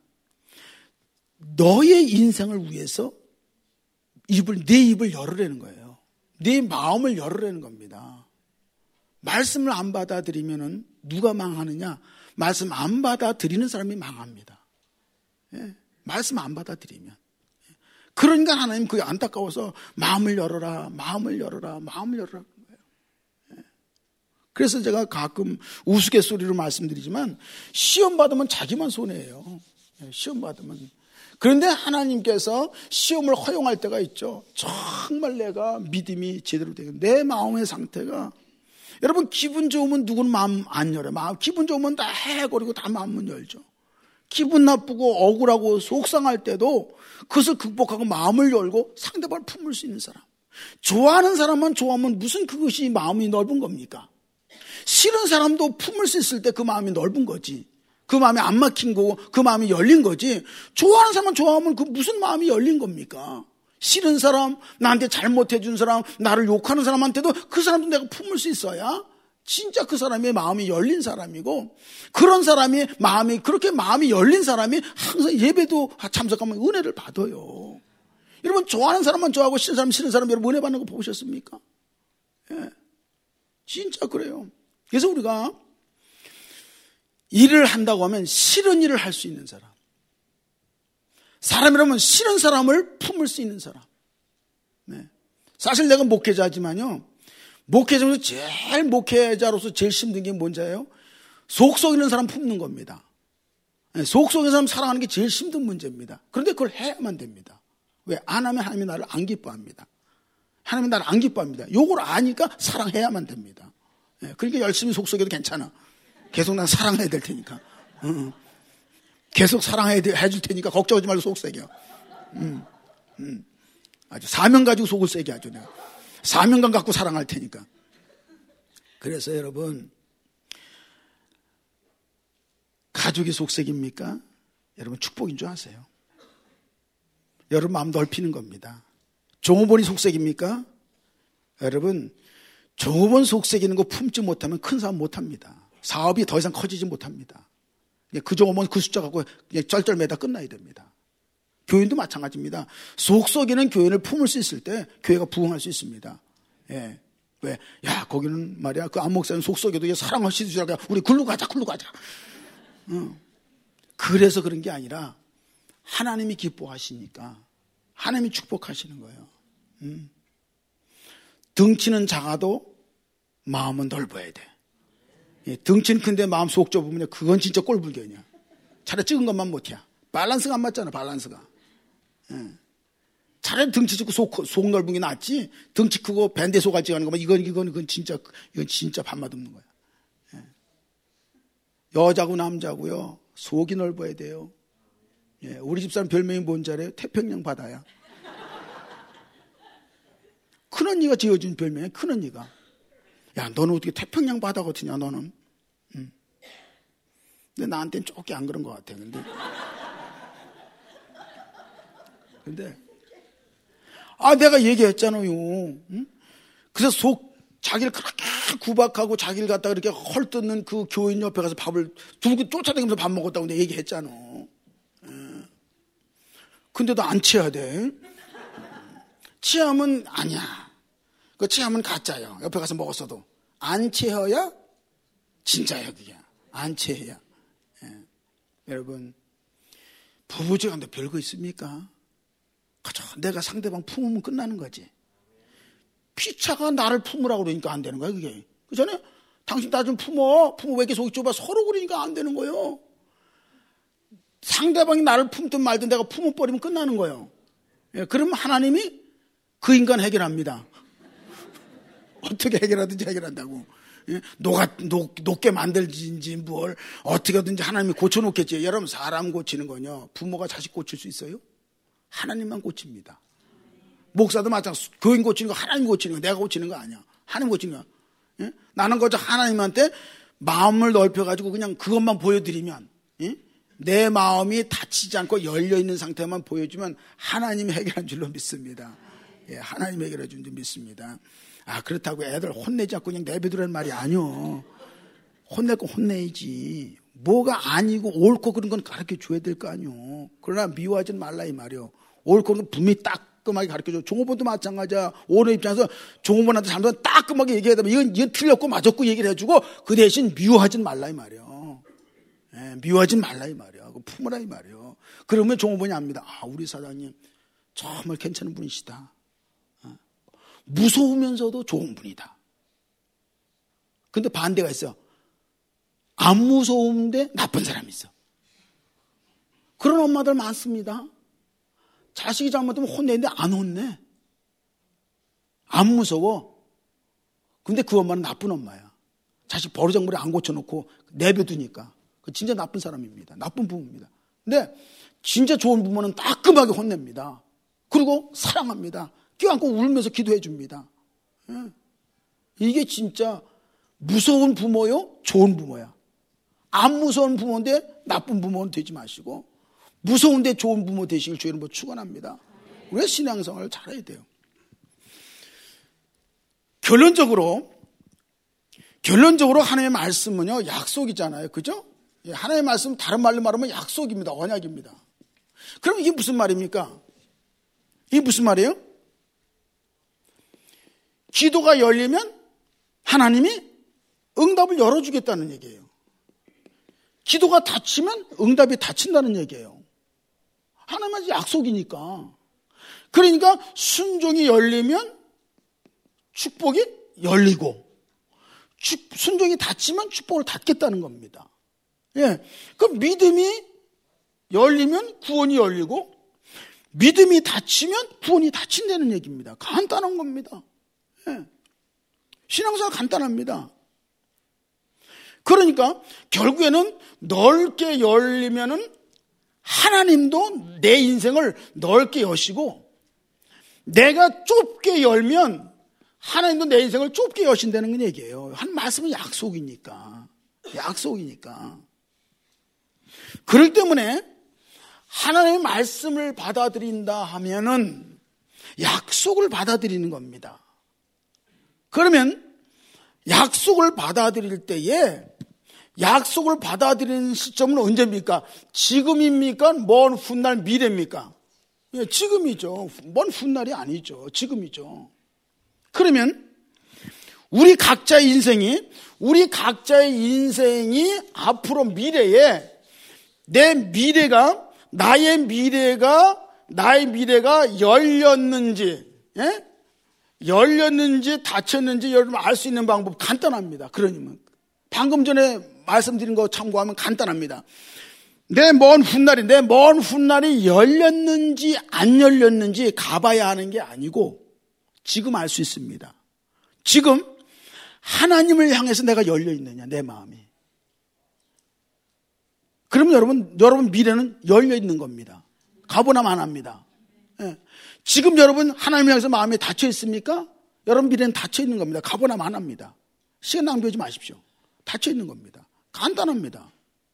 너의 인생을 위해서 입을, 내 입을 열으라는 거예요. 내 마음을 열으라는 겁니다. 말씀을 안 받아들이면은 누가 망하느냐? 말씀 안 받아들이는 사람이 망합니다. 예? 말씀 안 받아들이면. 그러니까 하나님 그게 안타까워서 마음을 열어라, 마음을 열어라, 마음을 열어라. 예? 그래서 제가 가끔 우스갯소리로 말씀드리지만 시험 받으면 자기만 손해예요. 예? 시험 받으면. 그런데 하나님께서 시험을 허용할 때가 있죠. 정말 내가 믿음이 제대로 되고 내 마음의 상태가, 여러분 기분 좋으면 누구는 마음 안 열어요. 마음 기분 좋으면 다 해거리고 다 마음은 열죠. 기분 나쁘고 억울하고 속상할 때도 그것을 극복하고 마음을 열고 상대방을 품을 수 있는 사람. 좋아하는 사람만 좋아하면 무슨 그것이 마음이 넓은 겁니까? 싫은 사람도 품을 수 있을 때 그 마음이 넓은 거지. 그 마음이 안 막힌 거고 그 마음이 열린 거지. 좋아하는 사람만 좋아하면 그 무슨 마음이 열린 겁니까? 싫은 사람, 나한테 잘못해 준 사람, 나를 욕하는 사람한테도 그 사람도 내가 품을 수 있어야 진짜 그 사람의 마음이 열린 사람이고, 그런 사람이 마음이, 그렇게 마음이 열린 사람이 항상 예배도 참석하면 은혜를 받아요. 여러분 좋아하는 사람만 좋아하고 싫은 사람 싫은 사람 여러분 은혜 받는 거 보셨습니까? 예, 진짜 그래요. 그래서 우리가 일을 한다고 하면 싫은 일을 할 수 있는 사람, 사람이라면 싫은 사람을 품을 수 있는 사람. 네. 사실 내가 목회자지만요, 목회자로서 제일 목회자로서 제일 힘든 게 뭔지예요? 속 썩이는 사람 품는 겁니다. 네. 속 썩이는 사람 사랑하는 게 제일 힘든 문제입니다. 그런데 그걸 해야만 됩니다. 왜? 안 하면 하나님이 나를 안 기뻐합니다. 하나님이 나를 안 기뻐합니다. 요걸 아니까 사랑해야만 됩니다. 네. 그러니까 열심히 속 썩여도 괜찮아. 계속 난 사랑해야 될 테니까. 응. 계속 사랑해 줄 테니까 걱정하지 말고 속 세게. 음, 음. 아주 사명 가지고 속을 세게 하죠. 내가 사명감 갖고 사랑할 테니까. 그래서 여러분, 가족이 속색입니까? 여러분 축복인 줄 아세요? 여러분 마음 넓히는 겁니다. 종업원이 속색입니까? 여러분 종업원 속색이는 거 품지 못하면 큰 사업 못합니다. 사업이 더 이상 커지지 못합니다. 그 종업원 그 숫자 갖고 그냥 쩔쩔매다 끝나야 됩니다. 교인도 마찬가지입니다. 속 썩이는 교인을 품을 수 있을 때 교회가 부흥할 수 있습니다. 예. 왜? 야, 거기는 말이야, 그 안 목사는 속 썩여도 사랑하시더라고요. 우리 굴로 가자, 굴로 가자. 어. 그래서 그런 게 아니라 하나님이 기뻐하시니까 하나님이 축복하시는 거예요. 음. 덩치는 작아도 마음은 넓어야 돼. 예, 덩치는 큰데 마음 속 좁으면 그건 진짜 꼴불견이야. 차라리 찍은 것만 못해. 밸런스가 안 맞잖아, 밸런스가. 예. 차라리 덩치 크고 속, 속 넓은 게 낫지. 덩치 크고 밴드 소갈지 하는 거면 이건, 이건, 이건 진짜, 이건 진짜 밥맛 없는 거야. 예. 여자고 남자고요, 속이 넓어야 돼요. 예. 우리 집사람 별명이 뭔지 알아요? 태평양 바다야. 큰언니가 지어준 별명이야, 큰언니가. 야, 너는 어떻게 태평양 바다 같으냐, 너는. 응. 근데 나한테는 조금 안 그런 것 같아. 근데. 근데, 아, 내가 얘기했잖아요. 응? 그래서 속, 자기를 그렇게 구박하고 자기를 갖다가 이렇게 헐뜯는 그 교인 옆에 가서 밥을 두고 쫓아다니면서 밥 먹었다고 내가 얘기했잖아. 응. 근데도 안 취해야 돼. 체험은 아니야. 그 체험은 가짜예요. 옆에 가서 먹었어도. 안 체해야 진짜야 그게. 안 체해야. 예. 여러분 부부지간데 별거 있습니까? 그저 내가 상대방 품으면 끝나는 거지. 피차가 나를 품으라고 그러니까 안 되는 거야 그게. 그전에 당신 나 좀 품어. 품어 왜 이렇게 속이 좁아. 서로 그러니까 안 되는 거예요. 상대방이 나를 품든 말든 내가 품어버리면 끝나는 거예요. 예, 그러면 하나님이 그 인간 해결합니다. 어떻게 해결하든지 해결한다고. 예, 녹아, 녹, 녹게 만들든지 뭘 어떻게든지 하나님이 고쳐놓겠지. 여러분 사람 고치는 거요. 부모가 자식 고칠 수 있어요? 하나님만 고칩니다. 목사도 마찬가지로 교인 고치는 거 하나님 고치는 거 내가 고치는 거 아니야. 하나님 고치는 거야. 예? 나는 거저 하나님한테 마음을 넓혀가지고 그냥 그것만 보여드리면 예? 내 마음이 다치지 않고 열려있는 상태만 보여주면 하나님이 해결한 줄로 믿습니다. 예, 하나님이 해결해 준 줄 믿습니다. 아 그렇다고 애들 혼내지 않고 그냥 내버두라는 말이 아니요. 혼낼 거 혼내야지. 뭐가 아니고 옳고 그런 건 가르쳐 줘야 될 거 아니요. 그러나 미워하지 말라 이 말이요. 옳고 그런 건 분명히 따끔하게 가르쳐줘. 종업원도 마찬가지야. 오늘 입장에서 종업원한테 잘못하면 따끔하게 얘기해야 되면 이건, 이건 틀렸고 맞았고 얘기를 해주고 그 대신 미워하지 말라 이 말이요. 예, 미워하지 말라 이 말이야. 품으라 이 말이요. 그러면 종업원이 압니다. 아 우리 사장님 정말 괜찮은 분이시다. 무서우면서도 좋은 분이다. 근데 반대가 있어. 안 무서운데 나쁜 사람이 있어. 그런 엄마들 많습니다. 자식이 잘못하면 혼내는데 안 혼내. 안 무서워. 근데 그 엄마는 나쁜 엄마야. 자식 버르장머리 안 고쳐놓고 내버두니까. 그 진짜 나쁜 사람입니다. 나쁜 부모입니다. 근데 진짜 좋은 부모는 따끔하게 혼냅니다. 그리고 사랑합니다. 껴안고 울면서 기도해 줍니다. 이게 진짜 무서운 부모요? 좋은 부모야. 안 무서운 부모인데 나쁜 부모는 되지 마시고 무서운데 좋은 부모 되시길 주의 이름으로 축원합니다. 우리가 신앙생활을 잘해야 돼요. 결론적으로 결론적으로 하나님의 말씀은요 약속이잖아요. 그죠? 하나님의 말씀 다른 말로 말하면 약속입니다. 언약입니다. 그럼 이게 무슨 말입니까? 이게 무슨 말이에요? 기도가 열리면 하나님이 응답을 열어주겠다는 얘기예요. 기도가 닫히면 응답이 닫힌다는 얘기예요. 하나님의 약속이니까. 그러니까 순종이 열리면 축복이 열리고 순종이 닫히면 축복을 닫겠다는 겁니다. 예, 그럼 믿음이 열리면 구원이 열리고 믿음이 닫히면 구원이 닫힌다는 얘기입니다. 간단한 겁니다. 예. 신앙생활 간단합니다. 그러니까 결국에는 넓게 열리면은 하나님도 내 인생을 넓게 여시고 내가 좁게 열면 하나님도 내 인생을 좁게 여신다는 얘기예요. 한 말씀은 약속이니까. 약속이니까. 그렇기 때문에 하나님의 말씀을 받아들인다 하면은 약속을 받아들이는 겁니다. 그러면 약속을 받아들일 때에 약속을 받아들이는 시점은 언제입니까? 지금입니까? 먼 훗날 미래입니까? 예, 지금이죠. 먼 훗날이 아니죠. 지금이죠. 그러면 우리 각자의 인생이 우리 각자의 인생이 앞으로 미래에 내 미래가 나의 미래가 나의 미래가 열렸는지 예? 열렸는지 닫혔는지 여러분 알 수 있는 방법 간단합니다. 그러니까 방금 전에 말씀드린 거 참고하면 간단합니다. 내 먼 훗날이 내 먼 훗날이 열렸는지 안 열렸는지 가봐야 하는 게 아니고 지금 알 수 있습니다. 지금 하나님을 향해서 내가 열려 있느냐 내 마음이. 그러면 여러분 여러분 미래는 열려 있는 겁니다. 가보나 마나입니다. 예. 지금 여러분 하나님을 향해서 마음이 닫혀 있습니까? 여러분 미래는 닫혀 있는 겁니다. 가보나 마나입니다. 시간 낭비하지 마십시오. 닫혀 있는 겁니다. 간단합니다.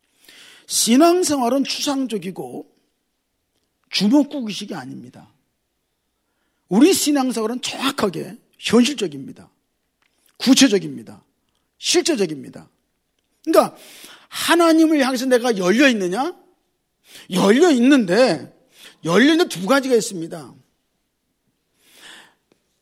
신앙생활은 추상적이고 주먹구기식이 아닙니다. 우리 신앙생활은 정확하게 현실적입니다. 구체적입니다. 실제적입니다. 그러니까 하나님을 향해서 내가 열려 있느냐? 열려 있는데 열려 있는 두 가지가 있습니다.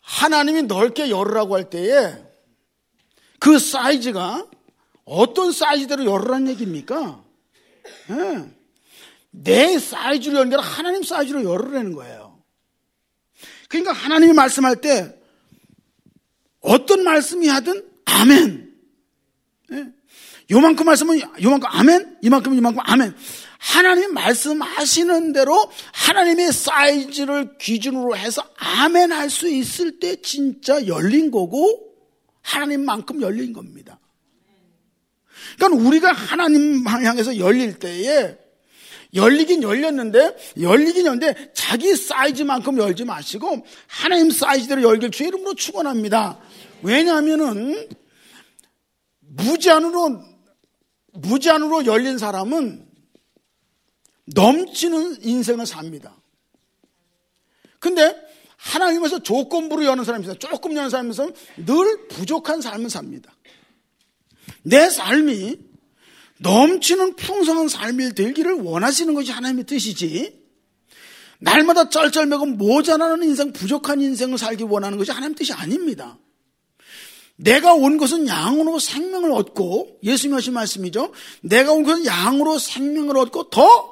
하나님이 넓게 열으라고 할 때에 그 사이즈가 어떤 사이즈대로 열으라는 얘기입니까? 네. 내 사이즈로 여는 게 아니라 하나님 사이즈로 열으라는 거예요. 그러니까 하나님이 말씀할 때 어떤 말씀이 하든 아멘. 네. 요만큼 말씀은 요만큼 아멘, 이만큼은 이만큼 아멘. 하나님 말씀하시는 대로 하나님의 사이즈를 기준으로 해서 아멘 할 수 있을 때 진짜 열린 거고 하나님만큼 열린 겁니다. 그러니까 우리가 하나님 향해서 열릴 때에 열리긴 열렸는데 열리긴 열렸는데 자기 사이즈만큼 열지 마시고 하나님 사이즈대로 열길 주의 이름으로 축원합니다. 왜냐하면은 무제한으로 무제한으로 열린 사람은 넘치는 인생을 삽니다. 근데 하나님에서 조건부로 여는 사람이 있어요. 조금 여는 사람에서 늘 부족한 삶을 삽니다. 내 삶이 넘치는 풍성한 삶이 되기를 원하시는 것이 하나님의 뜻이지, 날마다 쩔쩔매고 모자라는 인생, 부족한 인생을 살기 원하는 것이 하나님의 뜻이 아닙니다. 내가 온 것은 양으로 생명을 얻고, 예수님이 하신 말씀이죠. 내가 온 것은 양으로 생명을 얻고 더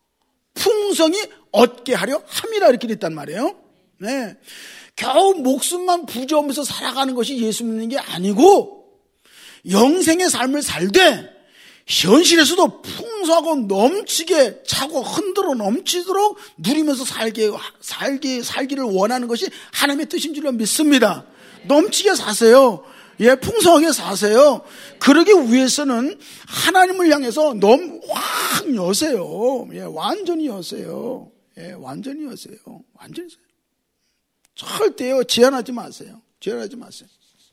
풍성히 얻게 하려 함이라 이렇게 됐단 말이에요. 네. 겨우 목숨만 부지하면서 살아가는 것이 예수 믿는 게 아니고 영생의 삶을 살되 현실에서도 풍성하고 넘치게 차고 흔들어 넘치도록 누리면서 살게, 살기, 살기를 원하는 것이 하나님의 뜻인 줄로 믿습니다. 넘치게 사세요. 예, 풍성하게 사세요. 그러기 위해서는 하나님을 향해서 너무 확 여세요. 예, 완전히 여세요. 예, 완전히 여세요. 완전히 여세요. 절대요, 제한하지 마세요. 제한하지 마세요.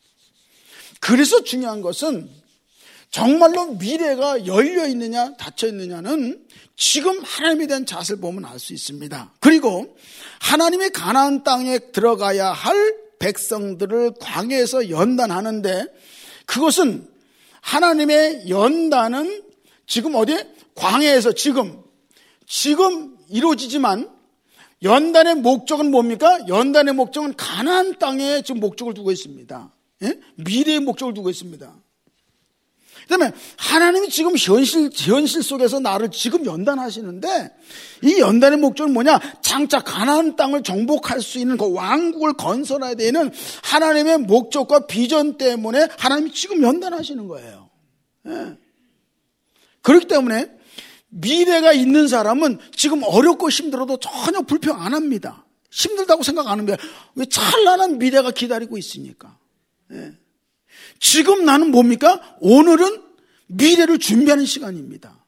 그래서 중요한 것은 정말로 미래가 열려 있느냐, 닫혀 있느냐는 지금 하나님에 대한 자세를 보면 알 수 있습니다. 그리고 하나님의 가나안 땅에 들어가야 할 백성들을 광야에서 연단하는데, 그것은 하나님의 연단은 지금 어디? 광야에서 지금, 지금 이루어지지만 연단의 목적은 뭡니까? 연단의 목적은 가나안 땅에 지금 목적을 두고 있습니다. 예? 미래의 목적을 두고 있습니다. 그다음에 하나님이 지금 현실, 현실 속에서 나를 지금 연단하시는데, 이 연단의 목적은 뭐냐? 장차 가나안 땅을 정복할 수 있는 그 왕국을 건설해야 되는 하나님의 목적과 비전 때문에 하나님이 지금 연단하시는 거예요. 예. 그렇기 때문에 미래가 있는 사람은 지금 어렵고 힘들어도 전혀 불평 안 합니다. 힘들다고 생각 안 합니다. 왜? 찬란한 미래가 기다리고 있으니까. 예. 지금 나는 뭡니까? 오늘은 미래를 준비하는 시간입니다.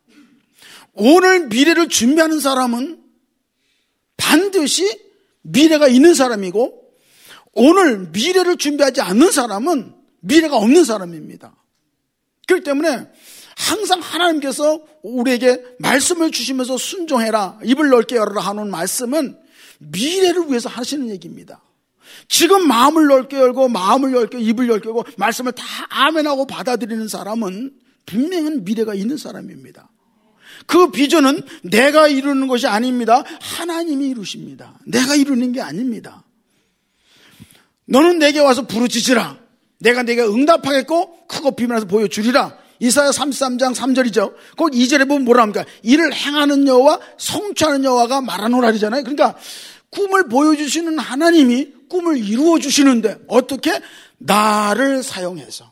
오늘 미래를 준비하는 사람은 반드시 미래가 있는 사람이고, 오늘 미래를 준비하지 않는 사람은 미래가 없는 사람입니다. 그렇기 때문에 항상 하나님께서 우리에게 말씀을 주시면서 순종해라, 입을 넓게 열어라 하는 말씀은 미래를 위해서 하시는 얘기입니다. 지금 마음을 넓게 열고 마음을 넓게 입을 넓게 열고 말씀을 다 아멘하고 받아들이는 사람은 분명한 미래가 있는 사람입니다. 그 비전은 내가 이루는 것이 아닙니다. 하나님이 이루십니다. 내가 이루는 게 아닙니다. 너는 내게 와서 부르짖으라. 내가 내게 응답하겠고 크고 비밀해서 보여주리라. 이사야 삼십삼 장 삼 절이죠. 꼭 이 절에 보면 뭐라 합니까? 이를 행하는 여호와, 성취하는 여호와가 말하노라잖아요. 그러니까 꿈을 보여주시는 하나님이 꿈을 이루어 주시는데 어떻게? 나를 사용해서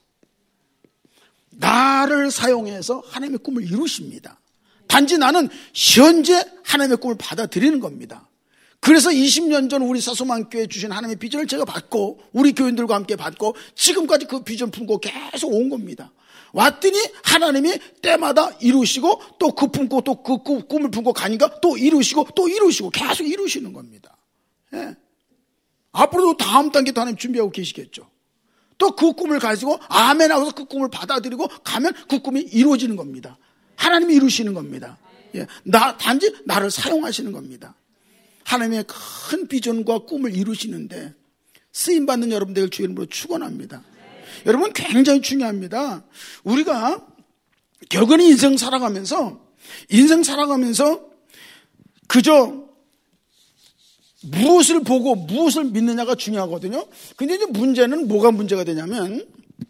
나를 사용해서 하나님의 꿈을 이루십니다. 단지 나는 현재 하나님의 꿈을 받아들이는 겁니다. 그래서 이십 년 전 우리 사소만교회 주신 하나님의 비전을 제가 받고 우리 교인들과 함께 받고 지금까지 그 비전 품고 계속 온 겁니다. 왔더니 하나님이 때마다 이루시고 또 그 품고 또 그 꿈을 품고 가니까 또 이루시고 또 이루시고 계속 이루시는 겁니다. 예. 앞으로도 다음 단계도 하나님 준비하고 계시겠죠. 또 그 꿈을 가지고 아멘 하고서 그 꿈을 받아들이고 가면 그 꿈이 이루어지는 겁니다. 하나님이 이루시는 겁니다. 예. 나, 단지 나를 사용하시는 겁니다. 하나님의 큰 비전과 꿈을 이루시는데 쓰임받는 여러분들 주의 이름으로 축원합니다. 여러분, 굉장히 중요합니다. 우리가 격언이 인생 살아가면서 인생 살아가면서 그저 무엇을 보고 무엇을 믿느냐가 중요하거든요. 근데 이제 문제는 뭐가 문제가 되냐면,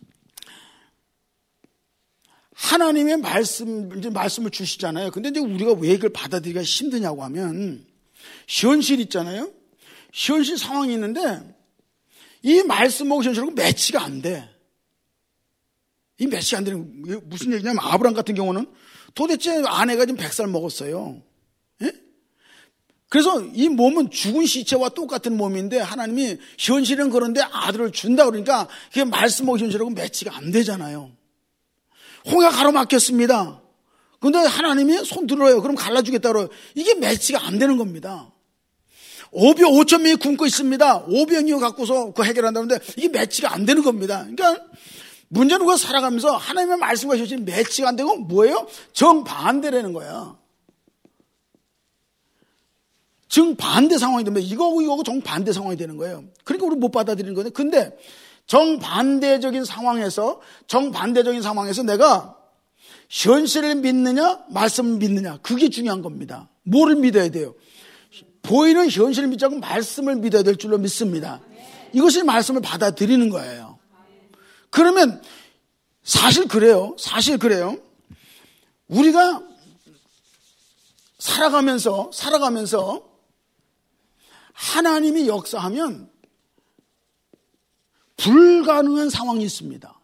하나님의 말씀, 이제 말씀을 주시잖아요. 근데 이제 우리가 왜 이걸 받아들이기가 힘드냐고 하면, 현실 있잖아요. 현실 상황이 있는데, 이 말씀하고 현실하고 매치가 안 돼. 이 매치가 안 되는, 무슨 얘기냐면, 아브람 같은 경우는 도대체 아내가 지금 백 살 먹었어요. 예? 그래서 이 몸은 죽은 시체와 똑같은 몸인데, 하나님이 현실은 그런데 아들을 준다 그러니까, 그게 말씀하고 현실하고 매치가 안 되잖아요. 홍해가 가로막혔습니다. 근데 하나님이 손 들어요. 그럼 갈라주겠다 그래요. 이게 매치가 안 되는 겁니다. 오병 오천 명이 굶고 있습니다. 오병이어 갖고서 그 해결한다는데 이게 매치가 안 되는 겁니다. 그러니까 문제는 그거 살아가면서 하나님의 말씀과 현실이 매치가 안 되고 뭐예요? 정반대라는 거야. 정반대 상황이 되면 이거하고 이거하고 정반대 상황이 되는 거예요. 그러니까 우리 못 받아들이는 거예요. 근데 정반대적인 상황에서 정반대적인 상황에서 내가 현실을 믿느냐 말씀을 믿느냐 그게 중요한 겁니다. 뭐를 믿어야 돼요? 보이는 현실을 믿지 않고 말씀을 믿어야 될 줄로 믿습니다. 이것이 말씀을 받아들이는 거예요. 그러면 사실 그래요. 사실 그래요. 우리가 살아가면서 살아가면서 하나님이 역사하면 불가능한 상황이 있습니다.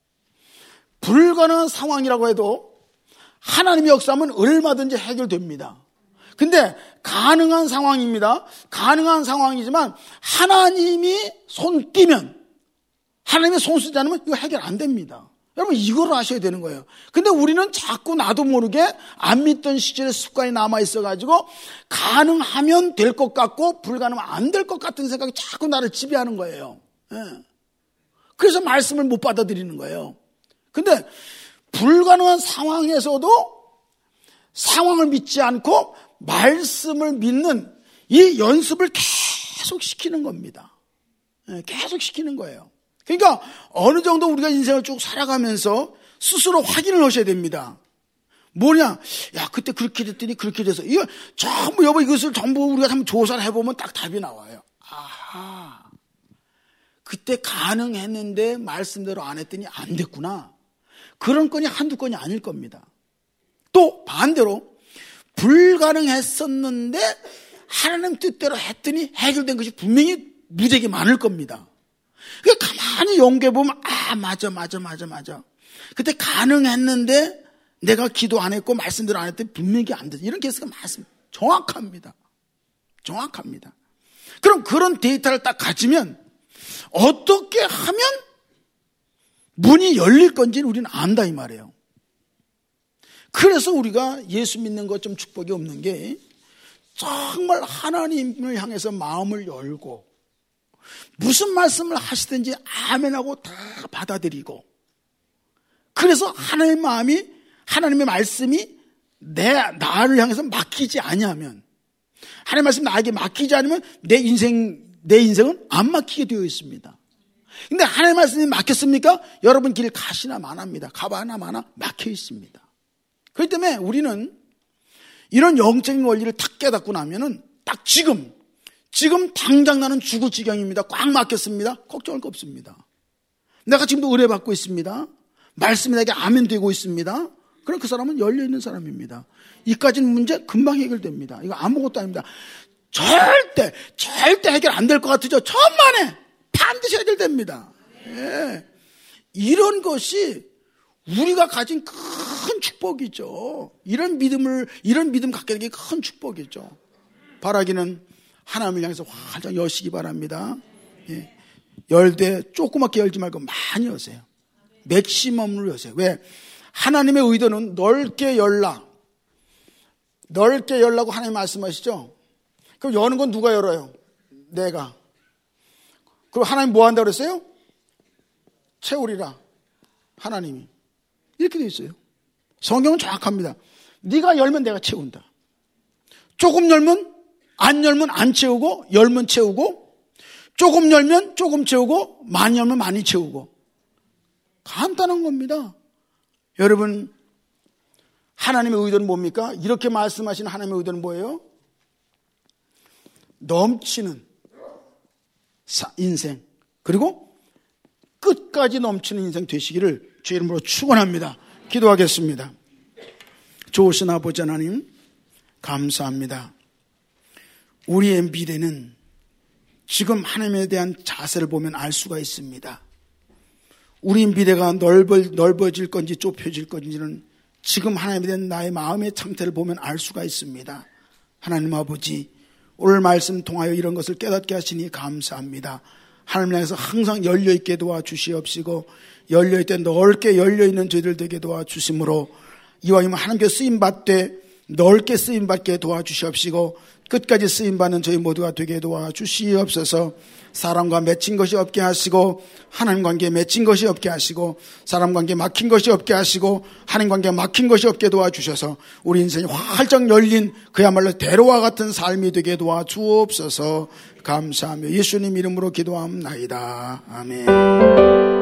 불가능한 상황이라고 해도 하나님의 역사하면 얼마든지 해결됩니다. 근데 가능한 상황입니다. 가능한 상황이지만 하나님이 손 띄면, 하나님의 손 쓰지 않으면 이거 해결 안 됩니다. 여러분 이걸 아셔야 되는 거예요. 근데 우리는 자꾸 나도 모르게 안 믿던 시절의 습관이 남아있어가지고 가능하면 될 것 같고 불가능하면 안 될 것 같은 생각이 자꾸 나를 지배하는 거예요. 예. 그래서 말씀을 못 받아들이는 거예요. 근데 불가능한 상황에서도 상황을 믿지 않고 말씀을 믿는 이 연습을 계속 시키는 겁니다. 계속 시키는 거예요. 그러니까 어느 정도 우리가 인생을 쭉 살아가면서 스스로 확인을 하셔야 됩니다. 뭐냐? 야, 그때 그렇게 됐더니 그렇게 돼서 이거 전부 여보 이것을 전부 우리가 한번 조사를 해보면 딱 답이 나와요. 아하. 그때 가능했는데 말씀대로 안 했더니 안 됐구나. 그런 건이 한두 건이 아닐 겁니다. 또 반대로 불가능했었는데 하나님 뜻대로 했더니 해결된 것이 분명히 무지하게 많을 겁니다. 그러니까 가만히 연구해 보면 아 맞아 맞아 맞아 맞아. 그때 가능했는데 내가 기도 안 했고 말씀대로 안 했더니 분명히 안 됐어. 이런 케이스가 많습니다. 정확합니다. 정확합니다. 그럼 그런 데이터를 딱 가지면 어떻게 하면 문이 열릴 건지는 우리는 안다 이 말이에요. 그래서 우리가 예수 믿는 것 좀 축복이 없는 게 정말 하나님을 향해서 마음을 열고 무슨 말씀을 하시든지 아멘하고 다 받아들이고 그래서 하나님의 마음이 하나님의 말씀이 내 나를 향해서 맡기지 아니하면 하나님의 말씀이 나에게 맡기지 않으면 내 인생 내 인생은 안 막히게 되어 있습니다. 근데 하나님의 말씀이 막혔습니까? 여러분 길 가시나 마나입니다. 가봐나 마나 막혀 있습니다. 그렇기 때문에 우리는 이런 영적인 원리를 탁 깨닫고 나면은 딱 지금, 지금 당장 나는 죽을 지경입니다. 꽉 막혔습니다. 걱정할 거 없습니다. 내가 지금도 의뢰받고 있습니다. 말씀이 내게 아멘 되고 있습니다. 그럼 그 사람은 열려있는 사람입니다. 이까지는 문제 금방 해결됩니다. 이거 아무것도 아닙니다. 절대, 절대 해결 안 될 것 같으죠? 천만에 반드시 해결됩니다. 예. 이런 것이 우리가 가진 큰 축복이죠. 이런 믿음을, 이런 믿음 갖게 되는 게 큰 축복이죠. 바라기는 하나님을 향해서 활짝 여시기 바랍니다. 예. 열 때 조그맣게 열지 말고 많이 여세요. 맥시멈으로 여세요. 왜? 하나님의 의도는 넓게 열라. 넓게 열라고 하나님 말씀하시죠? 그럼 여는 건 누가 열어요? 내가. 그럼 하나님 뭐 한다고 그랬어요? 채우리라. 하나님이. 이렇게 되어 있어요. 성경은 정확합니다. 네가 열면 내가 채운다. 조금 열면 안 열면 안 채우고 열면 채우고 조금 열면 조금 채우고 많이 열면 많이 채우고 간단한 겁니다. 여러분 하나님의 의도는 뭡니까? 이렇게 말씀하신 하나님의 의도는 뭐예요? 넘치는 인생, 그리고 끝까지 넘치는 인생 되시기를 주 이름으로 축원합니다. 기도하겠습니다. 좋으신 아버지 하나님, 감사합니다. 우리의 미래는 지금 하나님에 대한 자세를 보면 알 수가 있습니다. 우리 미래가 넓어, 넓어질 건지 좁혀질 건지는 지금 하나님에 대한 나의 마음의 상태를 보면 알 수가 있습니다. 하나님 아버지, 오늘 말씀 통하여 이런 것을 깨닫게 하시니 감사합니다. 하나님 향해서 항상 열려있게 도와주시옵시고 열려있게 넓게 열려있는 저희들 되게 도와주심으로 이왕이면 하나님께 쓰임받되 넓게 쓰임받게 도와주시옵시고 끝까지 쓰임받는 저희 모두가 되게 도와주시옵소서. 사람과 맺힌 것이 없게 하시고 하나님 관계에 맺힌 것이 없게 하시고 사람 관계에 막힌 것이 없게 하시고 하나님 관계에 막힌 것이 없게 도와주셔서 우리 인생이 활짝 열린 그야말로 대로와 같은 삶이 되게 도와주옵소서. 감사하며 예수님 이름으로 기도합니다. 아멘.